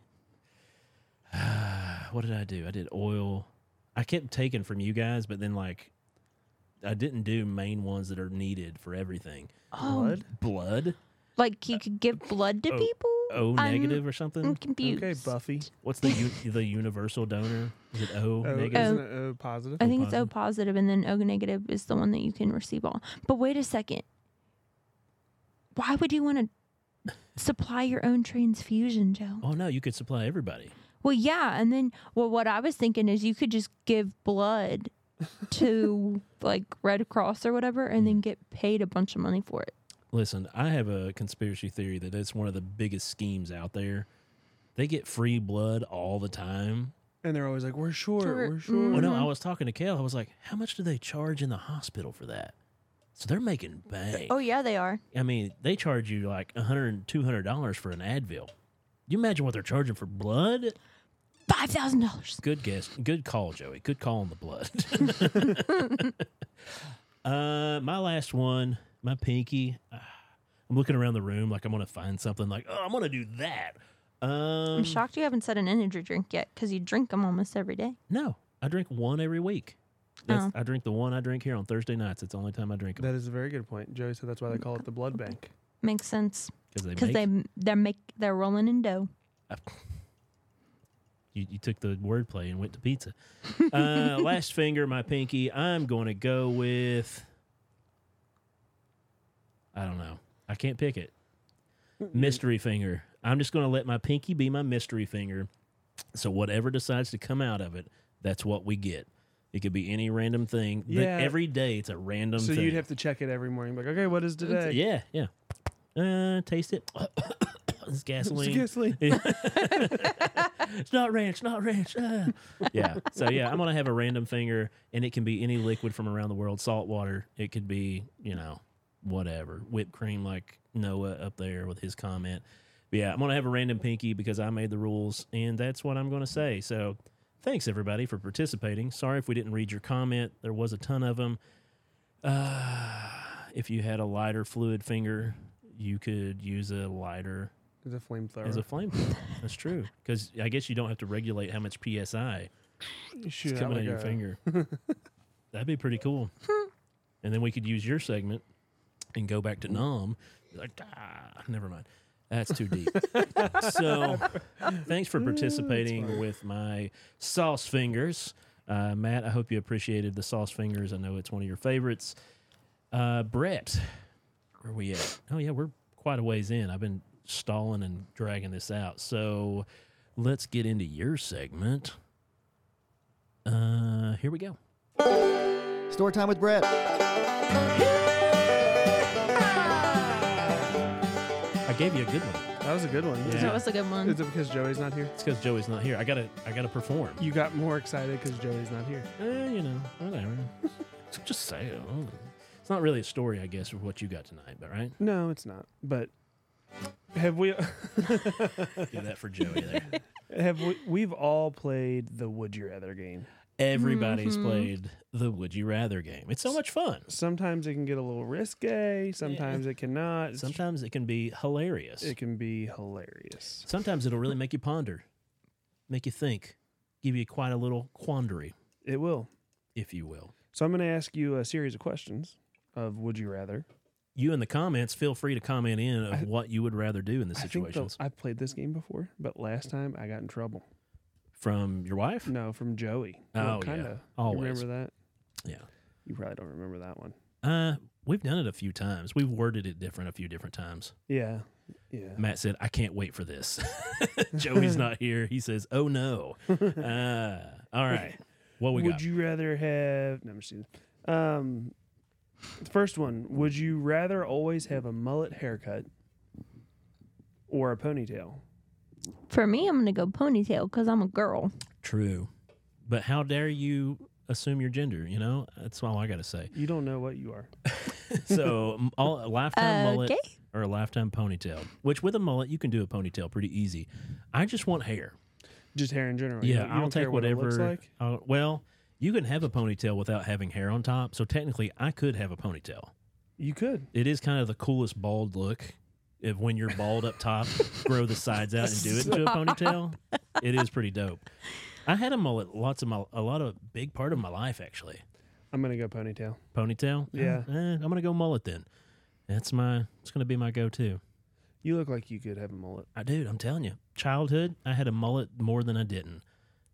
What did I do? I did oil. I kept taking from you guys, but then like, I didn't do main ones that are needed for everything. Oh, Blood. Blood. like you could give blood to Oh, people? O I'm- negative or something. I'm confused. Okay, Buffy. What's the u- the universal donor? Is it O Oh, negative? isn't it O positive? I think it's O positive. positive, and then O negative is the one that you can receive all. But wait a second. Why would you want to supply your own transfusion, Joe? Oh no, you could supply everybody. Well, yeah, and then well, what I was thinking is you could just give blood to like Red Cross or whatever, and then get paid a bunch of money for it. Listen, I have a conspiracy theory that it's one of the biggest schemes out there. They get free blood all the time. And they're always like, "We're short. Short. We're short." Oh no, I Mhm. was talking to Kale. I was like, how much do they charge in the hospital for that? So they're making bank. Oh yeah, they are. I mean, they charge you like one hundred, two hundred dollars for an Advil. You imagine what they're charging for blood? Five thousand dollars. Good guess. Good call, Joey. Good call on the blood. uh, my last one, my pinky. Uh, I'm looking around the room like I'm gonna find something. Like, oh, I'm gonna do that. Um, I'm shocked you haven't said an energy drink yet, because you drink them almost every day. No, I drink one every week. That's, Oh. I drink the one I drink here on Thursday nights. It's the only time I drink them That is a very good point. Joey said that's why they call it the blood bank. Makes sense because they because make. they they're make they're rolling in dough. You, you took the wordplay and went to pizza. Uh, last finger, my pinky. I'm going to go with I don't know. I can't pick it. Mystery finger. I'm just going to let my pinky be my mystery finger. So whatever decides to come out of it, that's what we get. It could be any random thing. But Yeah. every day it's a random So thing. you'd have to check it every morning. Like, okay, what is today? Yeah, yeah. Uh, taste it. It's gasoline. It's gasoline. It's not ranch, not ranch. Ah. Yeah. So yeah, I'm gonna have a random finger, and it can be any liquid from around the world. Salt water. It could be, you know, whatever. Whipped cream, like Noah up there with his comment. But yeah, I'm gonna have a random pinky because I made the rules, and that's what I'm gonna say. So thanks everybody for participating. Sorry if we didn't read your comment. There was a ton of them. Uh, if you had a lighter fluid finger, you could use a lighter It's a flamethrower. as a flamethrower. That's true. Because I guess you don't have to regulate how much P S I You shoot is out coming like out your a- finger. That'd be pretty cool. And then we could use your segment and go back to Nom. Like, ah, never mind. That's too deep. So, thanks for participating with my sauce fingers. Uh, Matt, I hope you appreciated the sauce fingers. I know it's one of your favorites. Uh, Brett, where are we at? Oh, yeah, we're quite a ways in. I've been stalling and dragging this out. So, let's get into your segment. Uh, here we go. Story time with Brett. I gave you a good one. That was a good one. Yeah. That was a good one. Is it because Joey's not here? It's because Joey's not here. I gotta, I gotta perform. You got more excited because Joey's not here. Eh, you know, whatever. Just say it. It's not really a story, I guess, of what you got tonight, but right? No, it's not. But have we? Do that for Joey there. have we? We've all played the Would You Rather game. Everybody's Mhm. played the Would You Rather game. It's so much fun. Sometimes it can get a little risque. Sometimes it cannot. It's- Sometimes it can be hilarious. it can be hilarious. Sometimes it'll really make you ponder, make you think, give you quite a little quandary, It will. if you will. So I'm going to ask you a series of questions of Would You Rather. You in the comments, feel free to comment in of I- what you would rather do in the I think situations. the, I've played this game before, but last time I got in trouble. From your wife? No, from Joey. Oh, kind yeah. of. Always. Remember that? Yeah. You probably don't remember that one. Uh, we've done it a few times. We've worded it different a few different times. Yeah. Yeah. Matt said, I can't wait for this. Joey's not here. He says, oh no. Uh, all right. What we would got? you rather have? No, I'm just kidding. Um, the first one. Would you rather always have a mullet haircut or a ponytail? For me, I'm gonna go ponytail because I'm a girl. True. But how dare you assume your gender, you know? That's all I got to say. You don't know what you are. So, m- all, a lifetime Uh, mullet okay. or a lifetime ponytail, which with a mullet, you can do a ponytail pretty easy. I just want hair. Just hair in general. You Yeah, don't- you I'll don't care take what it whatever. looks like? I'll- well, you can have a ponytail without having hair on top. So, technically, I could have a ponytail. You could. It is kind of the coolest bald look. If when you're bald up top, grow the sides out and do it into a ponytail. It is pretty dope. I had a mullet lots of my a lot of big part of my life actually. I'm gonna go ponytail. Ponytail? Yeah. Eh, I'm gonna go mullet then. That's my it's gonna be my go to. You look like you could have a mullet. I dude, I'm telling you. Childhood, I had a mullet more than I didn't.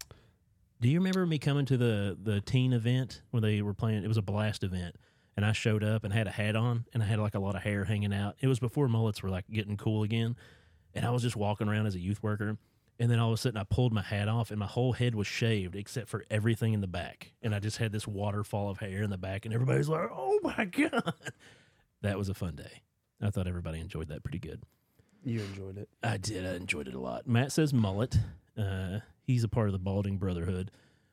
Do you remember me coming to the the teen event where they were playing? It was a blast event. And I showed up and had a hat on, and I had like a lot of hair hanging out. It was before mullets were like getting cool again. And I was just walking around as a youth worker. And then all of a sudden I pulled my hat off, and my whole head was shaved except for everything in the back. And I just had this waterfall of hair in the back, and everybody's like, oh my God. That was a fun day. I thought everybody enjoyed that pretty good. You enjoyed it. I did. I enjoyed it a lot. Matt says mullet. Uh, he's a part of the balding brotherhood.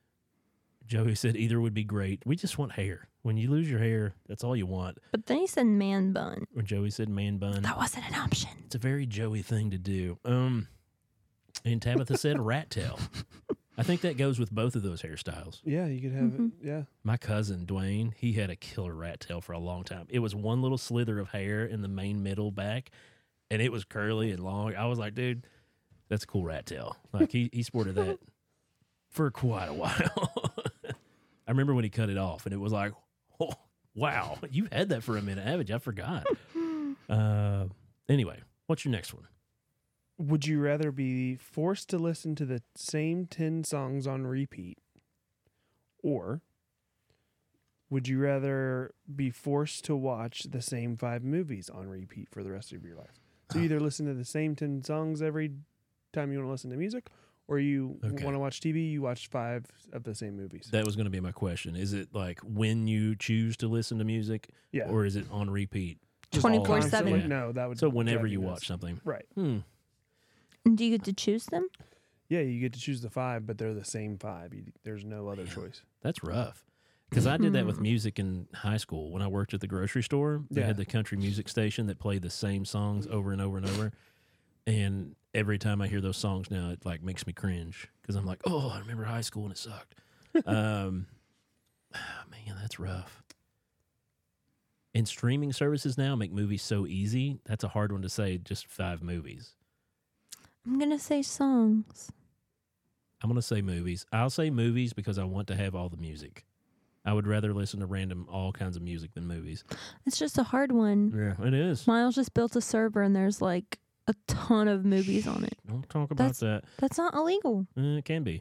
Joey said either would be great. We just want hair. When you lose your hair, that's all you want. But then he said man bun. Or Joey said man bun. That wasn't an option. It's a very Joey thing to do. Um, and Tabitha said rat tail. I think that goes with both of those hairstyles. Yeah, you could have Mhm. it. Yeah. My cousin Dwayne, he had a killer rat tail for a long time. It was one little slither of hair in the main middle back, and it was curly and long. I was like, dude, that's a cool rat tail. Like he he sported that for quite a while. I remember when he cut it off, and it was like, oh, wow, you've had that for a minute, haven't you? I forgot. uh, anyway, what's your next one? Would you rather be forced to listen to the same ten songs on repeat or Would you rather be forced to watch the same five movies on repeat for the rest of your life? So you either listen to the same ten songs every time you want to listen to music, or you Okay. want to watch T V, you watch five of the same movies. That was going to be my question. Is it like when you choose to listen to music, Yeah. or is it on repeat? Just twenty-four seven. constantly? Yeah. No, that would So whenever drive you me watch nuts. something. Right. Hmm. And do you get to choose them? Yeah, you get to choose the five, but they're the same five. You, there's no other Man. choice. That's rough. Because I did that with Hmm. music in high school when I worked at the grocery store. They Yeah. had the country music station that played the same songs over and over and over. And every time I hear those songs now, it like makes me cringe because I'm like, oh, I remember high school and it sucked. um, man, that's rough. And streaming services now make movies so easy. That's a hard one to say. Just five movies. I'm gonna say songs. I'm going to say movies. I'll say movies because I want to have all the music. I would rather listen to random, all kinds of music than movies. It's just a hard one. Yeah, it is. Miles just built a server and there's like a ton of movies on it. Don't talk about That's- that. That's not illegal. Uh, it can be.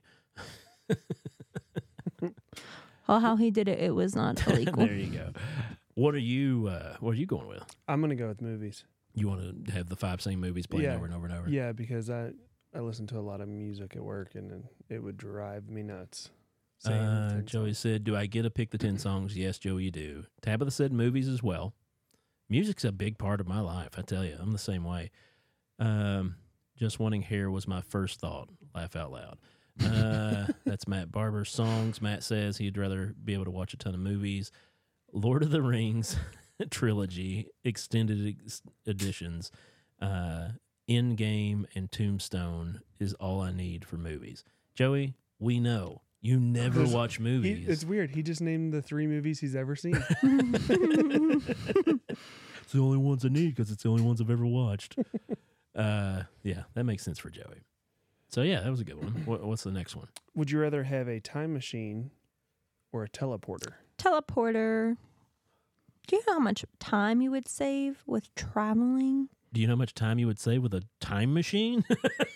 Oh, how he did it, it was not illegal. There you go. What are you? Uh, what are you going with? I'm gonna go with movies. You want to have the five same movies playing Yeah. over and over and over? Yeah, because I I listen to a lot of music at work, and, and it would drive me nuts. Same Uh, ten Joey songs. said, "Do I get to pick the ten songs?" Yes, Joey, you do. Tabitha said, "Movies as well." Music's a big part of my life. I tell you, I'm the same way. Um, just wanting hair was my first thought. Laugh out loud. Uh, that's Matt Barber. Songs. Matt says he'd rather be able to watch a ton of movies. Lord of the Rings trilogy, extended ex- editions, uh, Endgame, and Tombstone is all I need for movies. Joey, we know you never There's- watch He, movies. it's weird. He just named the three movies he's ever seen. It's the only ones I need because it's the only ones I've ever watched. uh, yeah, that makes sense for Joey. So yeah, that was a good one. What, what's the next one? Would you rather have a time machine or a teleporter? Teleporter. Do you know how much time you would save with traveling? Do you know how much time you would save with a time machine?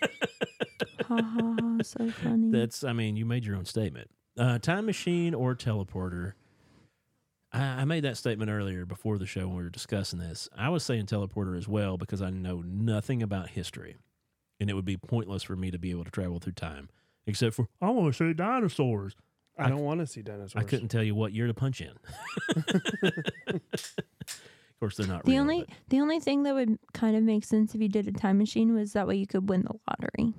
Ha ha ha, so funny. That's, I mean, you made your own statement. Uh, time machine or teleporter. I, I made that statement earlier before the show when we were discussing this. I was saying teleporter as well because I know nothing about history. And it would be pointless for me to be able to travel through time, except for I want to say dinosaurs. I, I don't want to see dinosaurs. I couldn't tell you what year to punch in. Of course, they're not the real. only but- the only thing that would kind of make sense if you did a time machine was that way you could win the lottery.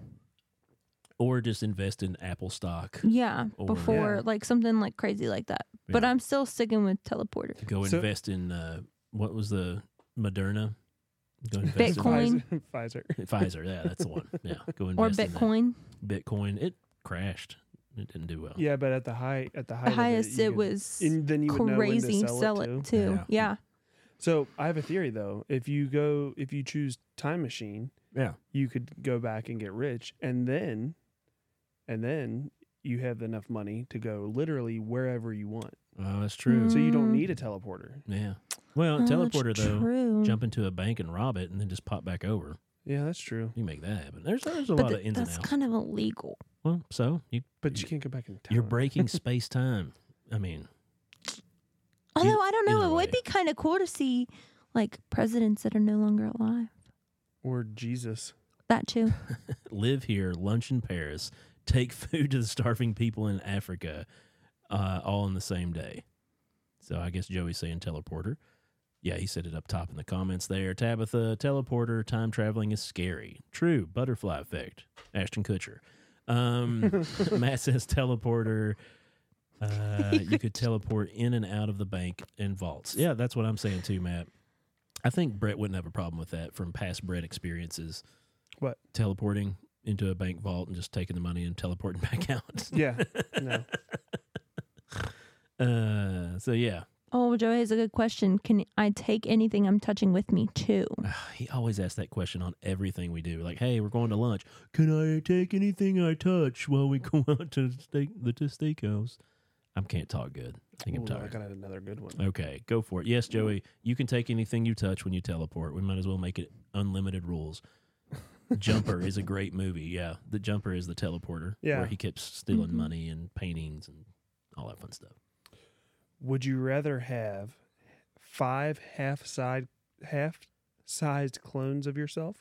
or just invest in Apple stock. Yeah, Or- before Yeah. like something like crazy like that. But Yeah. I'm still sticking with teleporter. Go So- invest in uh, what was the Moderna? Go invest Bitcoin. Pfizer. Pfizer. In Pfizer. Yeah, that's the one. Yeah, go invest Or in that. Bitcoin. Bitcoin. It crashed. It didn't do well. Yeah, but at the high, at the height, The highest of it, you it could- was and then you would know when to crazy. sell, Sell it, it too. too. Yeah. Yeah. So I have a theory though. If you go, if you choose time machine, Yeah. you could go back and get rich, and then, and then you have enough money to go literally wherever you want. Oh, that's true. So you don't Mm. need a teleporter. Yeah. Well, Oh, that's teleporter though, true. jump into a bank and rob it, and then just pop back over. Yeah, that's true. You can make that happen. There's there's a But lot th- of ins that's and outs. kind of illegal. Well, so you But you can't go back in time. you're breaking space time. I mean, Although I don't know, either it would way. be kind of cool to see like presidents that are no longer alive. or Jesus. That too. live here, lunch in Paris, take food to the starving people in Africa, uh, all in the same day. So I guess Joey's saying teleporter. Yeah, he said it up top in the comments there. Tabitha, teleporter, time traveling is scary. True, butterfly effect. Ashton Kutcher. Um, Matt says teleporter. Uh, you could teleport in and out of the bank and vaults. Yeah, that's what I'm saying too, Matt. I think Brett wouldn't have a problem with that from past Brett experiences. What? Teleporting into a bank vault and just taking the money and teleporting back out. Yeah. No. Uh, so yeah, Oh, Joey has a good question. Can I take anything I'm touching with me too? he always asks that question on everything we do. Like, hey, we're going to lunch. Can I take anything I touch while we go out to steak, the to steakhouse? I can't talk good. I think I'm Ooh, I tired. got another good one. Okay, go for it. Yes, Joey, you can take anything you touch when you teleport. We might as well make it unlimited rules. Jumper is a great movie. Yeah, the Jumper is the teleporter. Yeah. where he keeps stealing Mhm. money and paintings and all that fun stuff. Would you rather have five half side half sized clones of yourself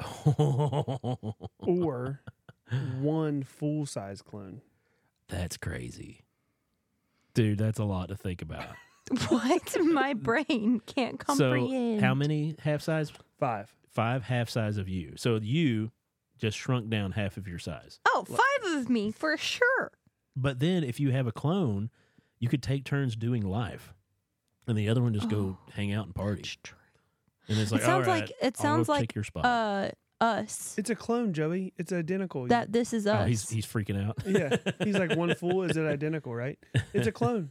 or one full size clone? That's crazy. Dude, that's a lot to think about. What? My brain can't comprehend. So, how many half size? Five. Five half size of you. So, you just shrunk down half of your size. Oh, five of me for sure. But then, if you have a clone, you could take turns doing life, and the other one just go Oh, hang out and party. That's true. And it's It like, sounds all right, like it I'll sounds go like take your spot. uh us. It's a clone, Joey. It's identical. That this is us. oh, he's he's freaking out. yeah. He's like one full. Is it identical, right? It's a clone.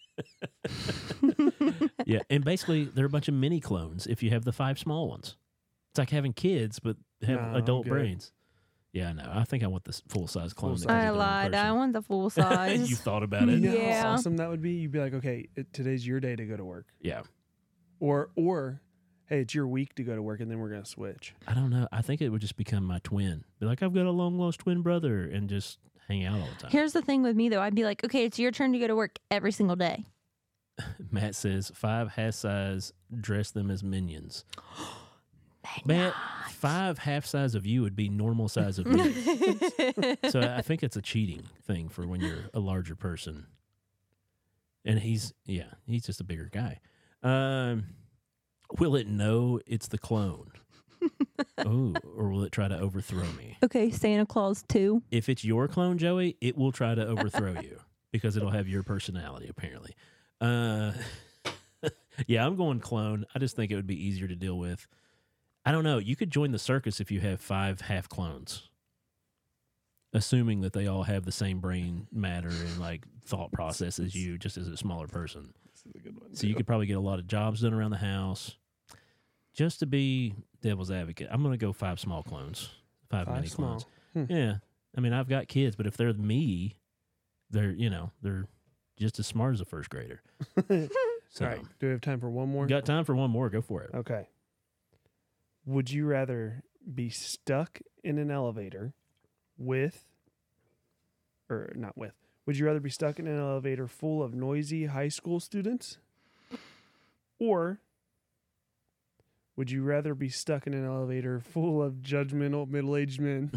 Yeah, and basically they're a bunch of mini clones if you have the five small ones. It's like having kids but have No, I'm adult good. brains. Yeah, I know. I think I want this full size clone. Full because I of the wrong lied. I person. want the full size. You thought about it. You know Yeah. how awesome that would be? You'd be like, okay, it, today's your day to go to work. Yeah. Or, or, hey, it's your week to go to work, and then we're going to switch. I don't know. I think it would just become my twin. Be like, I've got a long lost twin brother, and just hang out all the time. Here's the thing with me though. I'd be like, okay, it's your turn to go to work every single day. Matt says five half size, dress them as minions. Matt, five half size of you would be normal size of me. So I think it's a cheating thing for when you're a larger person. And he's, yeah, he's just a bigger guy. Um, will it know it's the clone? Oh, or will it try to overthrow me? Okay, Santa Claus two. If it's your clone, Joey, it will try to overthrow you because it'll have your personality, apparently. Uh, yeah, I'm going clone. I just think it would be easier to deal with. I don't know. You could join the circus if you have five half clones, assuming that they all have the same brain matter and like thought process as you, just as a smaller person. This is a good one. So you could probably get a lot of jobs done around the house. Just to be devil's advocate, I'm going to go five small clones, five, Five mini small. clones. Hmm. Yeah, I mean I've got kids, but if they're me, they're you know they're just as smart as a first grader. So, All right. Do we have time for one more? got time for one more? Go for it. Okay. Would you rather be stuck in an elevator with, or not with, would you rather be stuck in an elevator full of noisy high school students? Or would you rather be stuck in an elevator full of judgmental middle aged men?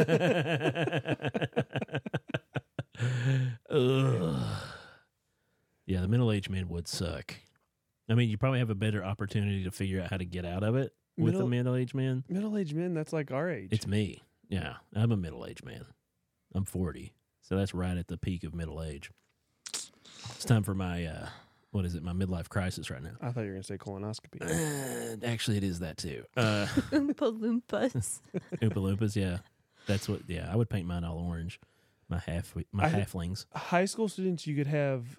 Ugh. Yeah, the middle-aged man would suck. I mean, you probably have a better opportunity to figure out how to get out of it with Middle- the middle-aged man. Middle aged men, that's like our age. It's me. Yeah, I'm a middle-aged man. I'm forty, so that's right at the peak of middle age. It's time for my uh, what is it? My midlife crisis right now. I thought you were going to say colonoscopy. Uh, actually, it is that too. Uh, Oompa Loompas. Oompa Loompas, yeah, that's what. Yeah, I would paint mine all orange. My half, my I- halflings. High school students, you could have,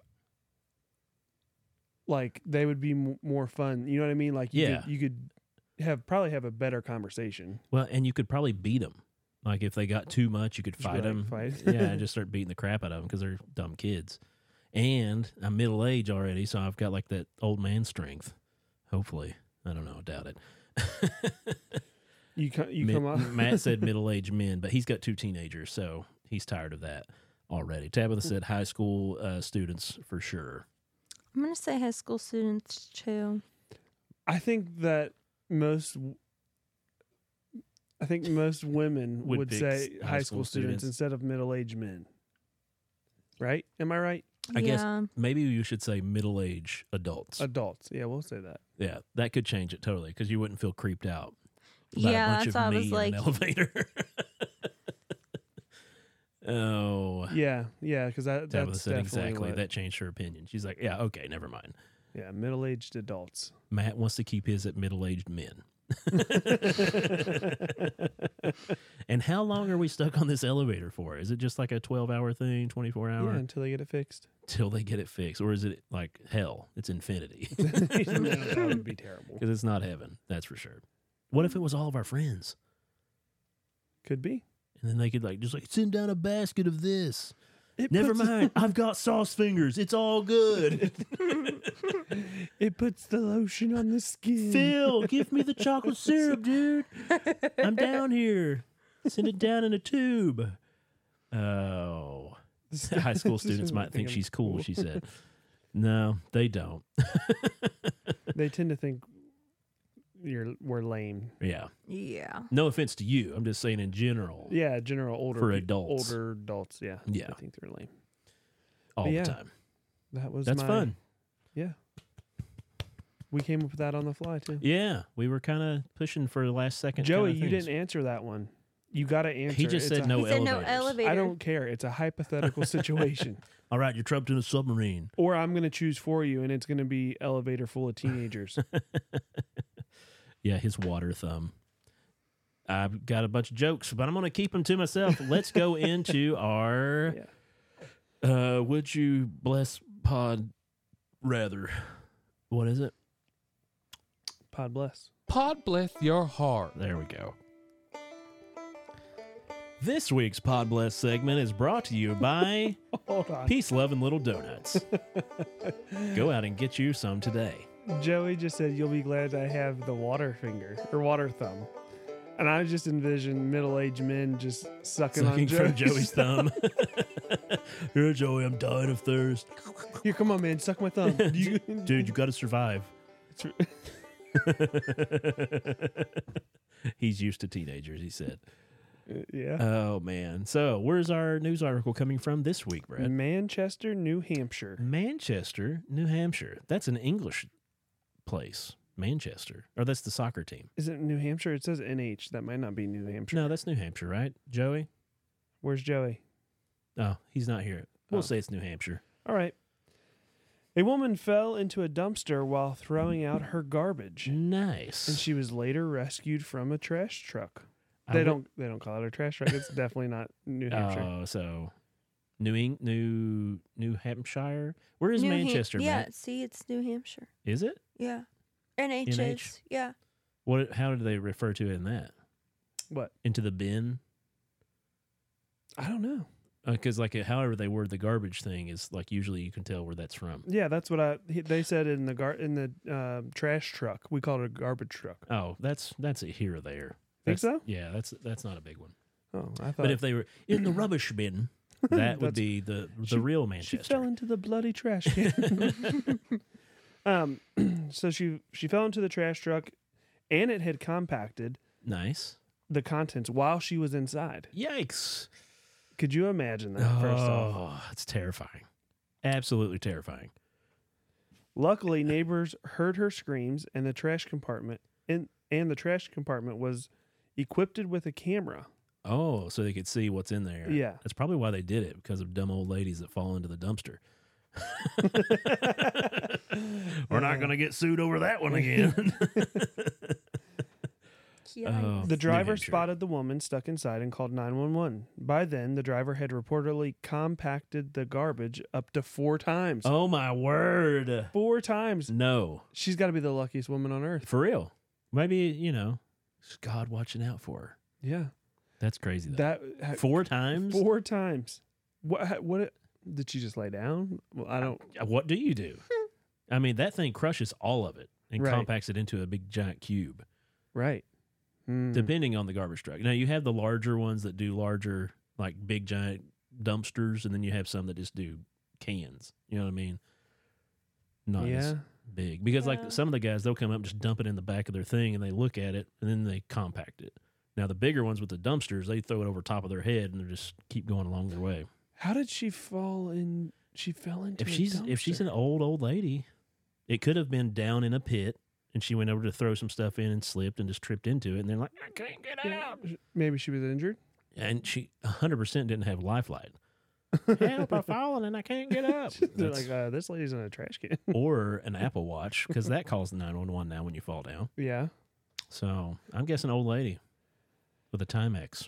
like, they would be m- more fun. You know what I mean? Like, you Yeah. could, you could have probably have a better conversation. Well, and you could probably beat them. Like if they got too much, you could Just be fight like, them. fight. Yeah, and just start beating the crap out of them because they're dumb kids. And I'm middle age already, so I've got like that old man strength. Hopefully, I don't know. I doubt it. You co- you Mid- come up. Matt said middle aged men, but he's got two teenagers, so he's tired of that already. Tabitha said high school uh, students for sure. I'm gonna say high school students too. I think that most, I think most women Would would, pick say s- high school students, instead of middle aged men. Right? Am I right? I guess- yeah. Maybe you should say middle age adults. Adults. Yeah, we'll say that. yeah, that could change it totally because you wouldn't feel creeped out. By Yeah, a bunch that's of why I me was in like, an elevator. Oh, Yeah, yeah, because that, Tabitha that's said definitely exactly. what- That changed her opinion. She's like, yeah, okay, never mind. Yeah, middle aged adults. Matt wants to keep his at middle-aged men. And how long are we stuck on this elevator for? Is it just like a twelve-hour thing, twenty-four Yeah, hour, until they get it fixed. till they get it fixed? Or is it like hell? It's infinity. That would be terrible. Because it's not heaven, that's for sure. What if it was all of our friends? Could be. And then they could like just like send down a basket of this. It Never puts- mind. I've got sauce fingers. It's all good. It puts the lotion on the skin. Phil, give me the chocolate syrup, dude. I'm down here. Send it down in a tube. Oh. High school students might think she's cool, she said. No, they don't. They tend to think you're we're lame. Yeah. Yeah. No offense to you. I'm just saying in general. Yeah, general older For pe- adults. older adults. Yeah, Yeah. I think they're lame. All But yeah, the time. That was That's my- fun. Yeah, we came up with that on the fly too. Yeah. We were kind of pushing for the last second. Joey, kinda you things. didn't answer that one. You got to answer. He just It's said a- no He said no elevators. elevator. I don't care. It's a hypothetical situation. All right, you're trapped in a submarine. Or I'm going to choose for you, and it's going to be elevator full of teenagers. Yeah, his water thumb. I've got a bunch of jokes, but I'm going to keep them to myself. Let's go into our Yeah. uh, would you bless pod rather. What is it? Pod bless. Pod bless your heart. There we go. This week's Pod Bless segment is brought to you by Hold on. Peace, Love, and Little Donuts. Go out and get you some today. Joey just said, "You'll be glad I have the water finger or water thumb," and I just envision middle-aged men just sucking, Sucking on from Joey's, Joey's thumb. Here, Joey, I'm dying of thirst. Here, come on, man, suck my thumb, You- Dude, you got to survive. He's used to teenagers, he said. yeah. Oh, man. So, where's our news article coming from this week, Brett? Manchester, New Hampshire. Manchester, New Hampshire. That's an English place. Manchester. Or that's the soccer team. Is it New Hampshire? It says N H. That might not be New Hampshire. No, that's New Hampshire, right? Joey? Where's Joey? Oh, he's not here. We'll Oh. say it's New Hampshire. All right. A woman fell into a dumpster while throwing out her garbage, Nice. and she was later rescued from a trash truck. I They would- don't. They don't call it a trash truck. It's definitely not New Hampshire. Oh, so New Eng- New New Hampshire. Where is New Ham- Manchester, Yeah, Matt? see, it's New Hampshire. Is it? Yeah. N H N H? is. Yeah. What? How do they refer to it in that? What? Into the bin? I don't know. Because like, however they word the garbage thing is like usually you can tell where that's from. Yeah, that's what I. he- They said in the gar in the uh, trash truck. We call it a garbage truck. Oh, that's that's a here or there. Think That's- so? Yeah, that's that's not a big one. Oh, I thought. But if they were in the rubbish bin, that would That's- be the the she- real she Manchester. fell into the bloody trash can. um, so she she fell into the trash truck, and it had compacted Nice. the contents while she was inside. Yikes! Could you imagine that? First off, Oh, it's terrifying. Absolutely terrifying. luckily neighbors heard her screams, and the trash compartment and and the trash compartment was equipped with a camera. Oh, so they could see what's in there. Yeah. That's probably why they did it, because of dumb old ladies that fall into the dumpster. We're not going to get sued over that one again. Yeah. Oh, The New driver Hampshire. spotted the woman stuck inside and called nine one one. By then, the driver had reportedly compacted the garbage up to four times. Oh, my word. Four times. No. She's got to be the luckiest woman on earth. For real. Maybe, you know, it's God watching out for her. Yeah. That's crazy, though. That ha- Four times? Four times. What? ha- What? Did she just lay down? Well, I don't. What do you do? I mean, that thing crushes all of it and Right. compacts it into a big giant cube, Right. Hmm. depending on the garbage truck. Now, you have the larger ones that do larger, like big giant dumpsters, and then you have some that just do cans. You know what I mean? Not Yeah. as big. Because, Yeah. like, some of the guys, they'll come up and just dump it in the back of their thing, and they look at it, and then they compact it. Now, the bigger ones with the dumpsters, they throw it over top of their head, and they just keep going along their way. How did she fall in? She fell into. If a she's if she's dumpster. an old old lady, it could have been down in a pit, and she went over to throw some stuff in and slipped and just tripped into it, and they're like, I can't get Yeah, out. maybe she was injured. And she one hundred percent didn't have lifeline. Help! I'm falling and I can't get up. They're That's- like, uh, this lady's in a trash can. or an Apple Watch, because that calls nine one one now when you fall down. Yeah. So I'm guessing old lady with a Timex.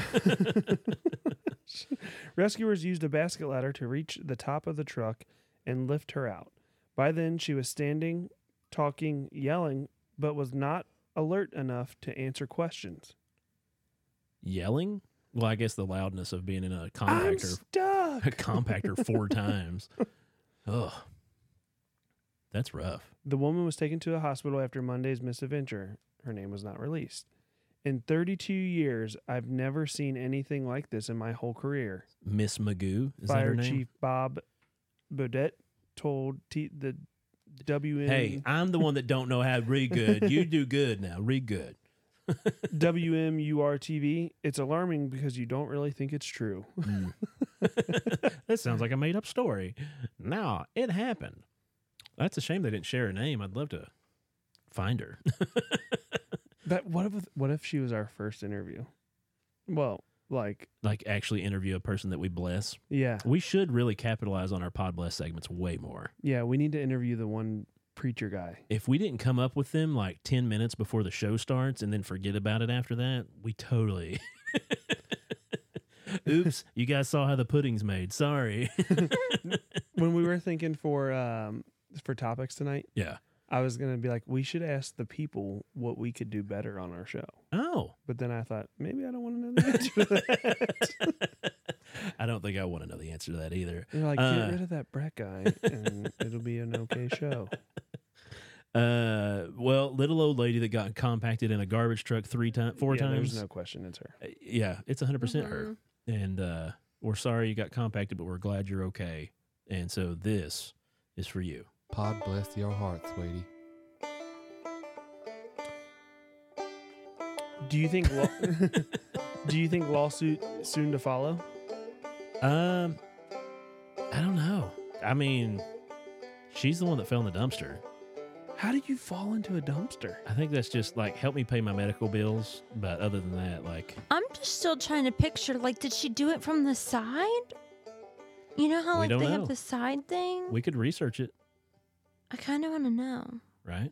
Rescuers used a basket ladder to reach the top of the truck and lift her out. By then, she was standing, talking, yelling, but was not alert enough to answer questions. Yelling? Well, I guess the loudness of being in a I'm compactor, stuck. a compactor four times. Ugh, that's rough. The woman was taken to a hospital after Monday's misadventure. Her name was not released. In thirty-two years, I've never seen anything like this in my whole career. Miss Magoo, is that her Fire name? Chief Bob Baudet told T, the W M Hey, I'm the one that don't know how to read good. You do good now. Read good. W M U R T V. It's alarming because you don't really think it's true. Mm. That sounds like a made up story. No, it happened. That's a shame they didn't share her name. I'd love to find her. That what if what if she was our first interview? Well, like Like actually interview a person that we bless. yeah, We should really capitalize on our Pod Bless segments way more. yeah. We need to interview the one preacher guy. If we didn't come up with them like ten minutes before the show starts and then forget about it after that, we totally. Oops, you guys saw how the pudding's made. Sorry. When we were thinking for um for topics tonight, Yeah. I was gonna be like, we should ask the people what we could do better on our show. Oh. But then I thought maybe I don't want to know the answer to that. I don't think I want to know the answer to that either. They're like, Uh, get rid of that Brett guy, and it'll be an okay show. Uh, well, little old lady that got compacted in a garbage truck three times, four Yeah, times. There's no question, it's her. Uh, yeah, it's one hundred percent her. Mhm. And uh, we're sorry you got compacted, but we're glad you're okay. And so this is for you. Pod bless your heart, sweetie. Do you think? Law- do you think lawsuit soon to follow? Um, I don't know. I mean, she's the one that fell in the dumpster. How did you fall into a dumpster? I think that's just like help me pay my medical bills. But other than that, like, I'm just still trying to picture, like, did she do it from the side? You know how, We like, don't they know. have the side thing? we could research it, I kind of want to know. right?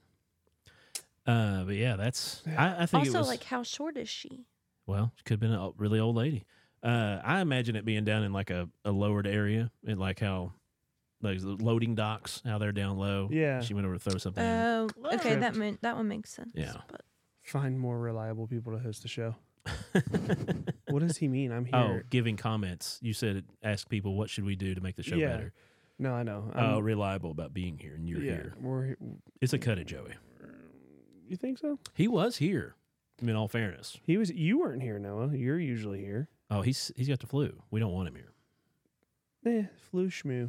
Uh, but yeah, that's. I, I think Also, it was like, how short is she? well, she could have been a really old lady. Uh, I imagine it being down in like a, a lowered area, and like how like the loading docks, how they're down low. Yeah. She went over to throw something. in. Oh, okay, Tripped. that mean, that one makes sense. Yeah. But Find more reliable people to host the show. What does he mean? I'm Oh, here. giving comments. You said ask people what should we do to make the show Yeah. better. No, I know. Oh, I'm- reliable about being here, and you're yeah, here. We're, he- It's a cut it, Joey. you think so? He was here. In all fairness, He was. You weren't here, Noah. You're usually here. oh, he's he's got the flu. We don't want him here. Eh, flu schmoo.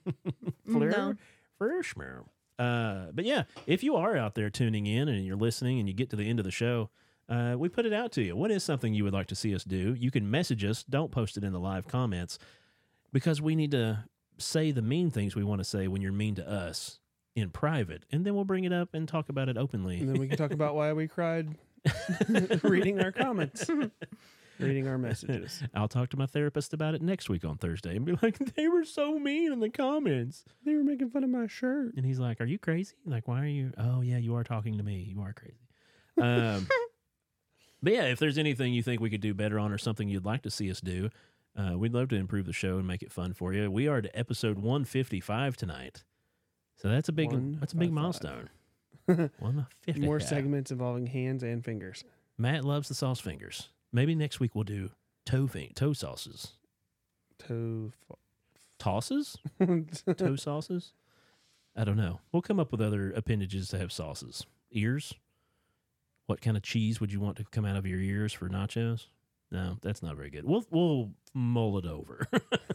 no. Freshman. Uh, but yeah, if you are out there tuning in and you're listening and you get to the end of the show, uh, we put it out to you. What is something you would like to see us do? You can message us. Don't post it in the live comments because we need to say the mean things we want to say when you're mean to us in private, and then we'll bring it up and talk about it openly. And then we can talk about why we cried reading our comments, reading our messages. I'll talk to my therapist about it next week on Thursday and be like, they were so mean in the comments. They were making fun of my shirt. And he's like, are you crazy? Like, why are you? Oh, yeah, you are talking to me. You are crazy. Um, but yeah, if there's anything you think we could do better on or something you'd like to see us do, uh, we'd love to improve the show and make it fun for you. We are to episode one fifty-five tonight. So that's a big, one that's a big five five. milestone. one fifty. More segments involving hands and fingers. Matt loves the sauce fingers. Maybe next week we'll do toe fin- toe sauces. Toe. Tosses? Toe sauces? I don't know. We'll come up with other appendages to have sauces. Ears? What kind of cheese would you want to come out of your ears for nachos? No, that's not very good. We'll we'll mull it over.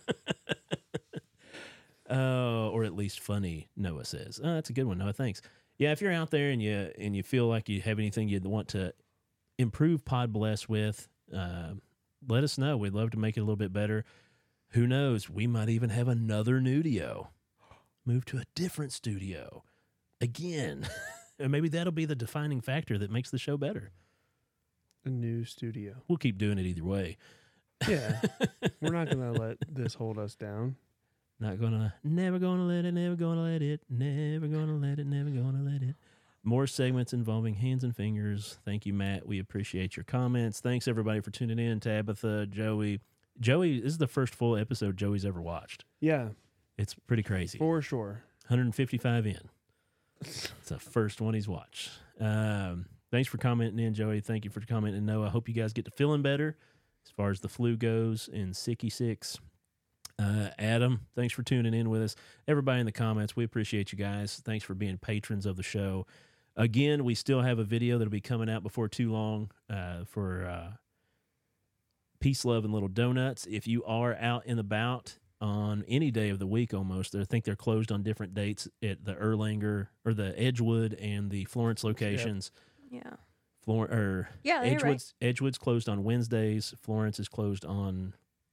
uh, or at least funny, Noah says. Oh, that's a good one, Noah. Thanks. Yeah, if you're out there and you and you feel like you have anything you'd want to improve Pod Bless with, uh, let us know. We'd love to make it a little bit better. Who knows? We might even have another nudio. Move to a different studio again. And maybe that'll be the defining factor that makes the show better. A new studio. We'll keep doing it either way. Yeah. We're not going to let this hold us down. Not gonna, never gonna let it, never gonna let it, never gonna let it, never gonna let it. More segments involving hands and fingers. Thank you, Matt. We appreciate your comments. Thanks, everybody, for tuning in. Tabitha, Joey. Joey, this is the first full episode Joey's ever watched. Yeah, It's pretty crazy. for sure. one hundred fifty-five in. It's the first one he's watched. Um, thanks for commenting in, Joey. Thank you for commenting, Noah. I hope you guys get to feeling better as far as the flu goes and sicky six. Uh, Adam, thanks for tuning in with us. Everybody in the comments, we appreciate you guys. Thanks for being patrons of the show. Again, we still have a video that'll be coming out before too long uh, for uh, Peace, Love, and Little Donuts. If you are out and about on any day of the week almost. I think they're closed on different dates at the Erlanger or the Edgewood and the Florence locations. Yeah. Flor- or Yeah, you're right. Edgewood's Edgewood's closed on Wednesdays. Florence is closed on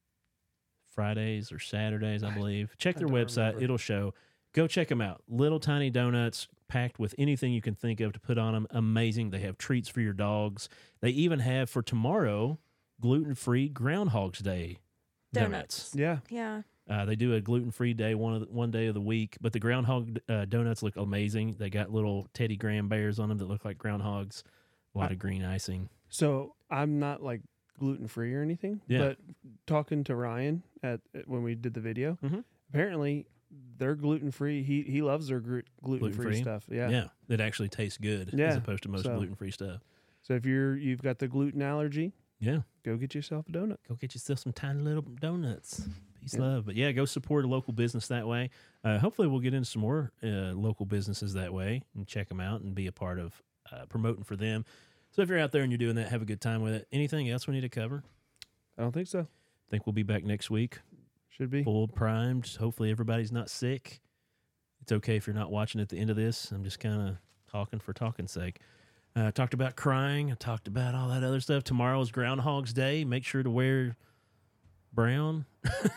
Fridays or Saturdays, I believe. Check I their don't website; remember. it'll show. Go check them out. Little tiny donuts packed with anything you can think of to put on them. Amazing. They have treats for your dogs. They even have for tomorrow gluten-free Groundhog's Day donuts. Donuts. Yeah. Yeah. Uh, they do a gluten-free day one of the, one day of the week, but the groundhog uh, donuts look amazing. They got little Teddy Graham bears on them that look like groundhogs. A lot I- of green icing. So I'm not like gluten free or anything. Yeah. But talking to Ryan at, at when we did the video, Mhm. apparently they're gluten free. He he loves their gluten free Gluten-free? stuff. Yeah. Yeah, that actually tastes good as Yeah, opposed to most so- gluten-free stuff. So if you're you've got the gluten allergy, Yeah, go get yourself a donut. go get yourself some tiny little donuts. Peace, Yeah. love. But yeah, go support a local business that way. Uh, hopefully, we'll get into some more uh, local businesses that way and check them out and be a part of uh, promoting for them. So if you're out there and you're doing that, have a good time with it. Anything else we need to cover? I don't think so. Think we'll be back next week. Should be. Full primed. Hopefully everybody's not sick. It's okay if you're not watching at the end of this. I'm just kind of talking for talking's sake. I uh, talked about crying. I talked about all that other stuff. Tomorrow is Groundhog's Day. Make sure to wear brown.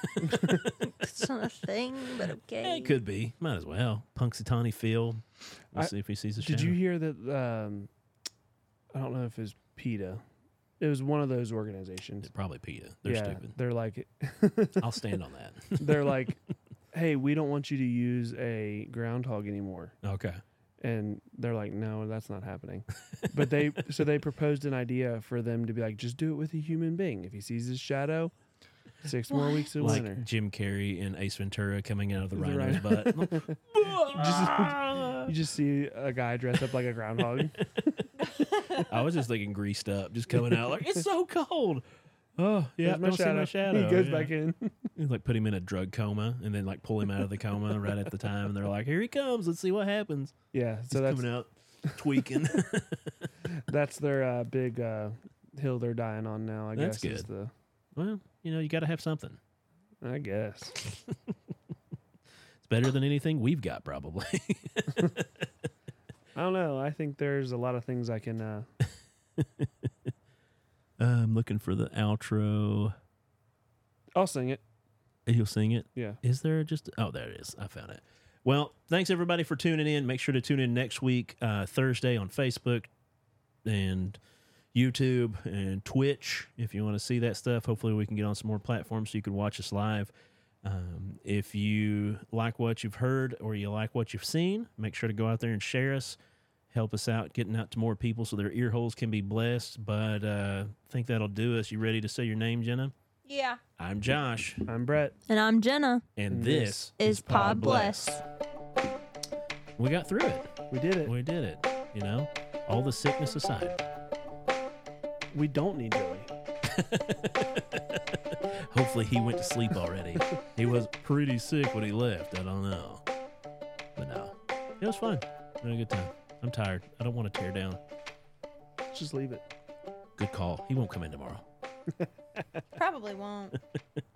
It's not a thing, but okay. Yeah, it could be. Might as well. Punxsutawney Phil. We'll I- see if he sees a Did shadow. you hear that? Um, I don't know if it was PETA. It was one of those organizations. It's probably PETA. They're yeah, stupid. They're like, I'll stand on that. they're like, hey, we don't want you to use a groundhog anymore. Okay. And they're like, no, that's not happening. But they, so they proposed an idea for them to be like, just do it with a human being. If he sees his shadow, six more What? weeks of Like winter. Jim Carrey and Ace Ventura coming out of the The rhino's rhino. butt. You just see a guy dressed up like a groundhog. I was just thinking greased up, just coming out like, it's so cold. Oh, yeah, There's my don't see my shadow. He goes yeah. back in. You, like put him in a drug coma and then like pull him out of the coma right at the time. And they're like, here he comes. Let's see what happens. Yeah, He's so that's coming out tweaking. that's their uh, big uh, hill they're dying on now. I That's guess is good. Well, you know, you got to have something. the. I guess. It's better than anything we've got, probably. I don't know. I think there's a lot of things I can. Uh, I'm looking for the outro. I'll sing it. You'll sing it. Yeah. Is there just? Oh, there it is. I found it. Well, thanks everybody for tuning in. Make sure to tune in next week, uh, Thursday on Facebook and YouTube and Twitch if you want to see that stuff. Hopefully, we can get on some more platforms so you can watch us live. Um, if you like what you've heard or you like what you've seen, make sure to go out there and share us. Help us out getting out to more people so their ear holes can be blessed. But uh, I think that'll do us. You ready to say your name, Jenna? Yeah. I'm Josh, I'm Brett. And I'm Jenna. and And this Is Pod Bless. We got through it. We did it. We did it. You know, all the sickness aside. We don't need Joey. Hopefully he went to sleep already. He was pretty sick when he left. I don't know. But no, it was fun. We had a good time. I'm tired. I don't want to tear down. Just leave it. Good call. He won't come in tomorrow. Probably won't.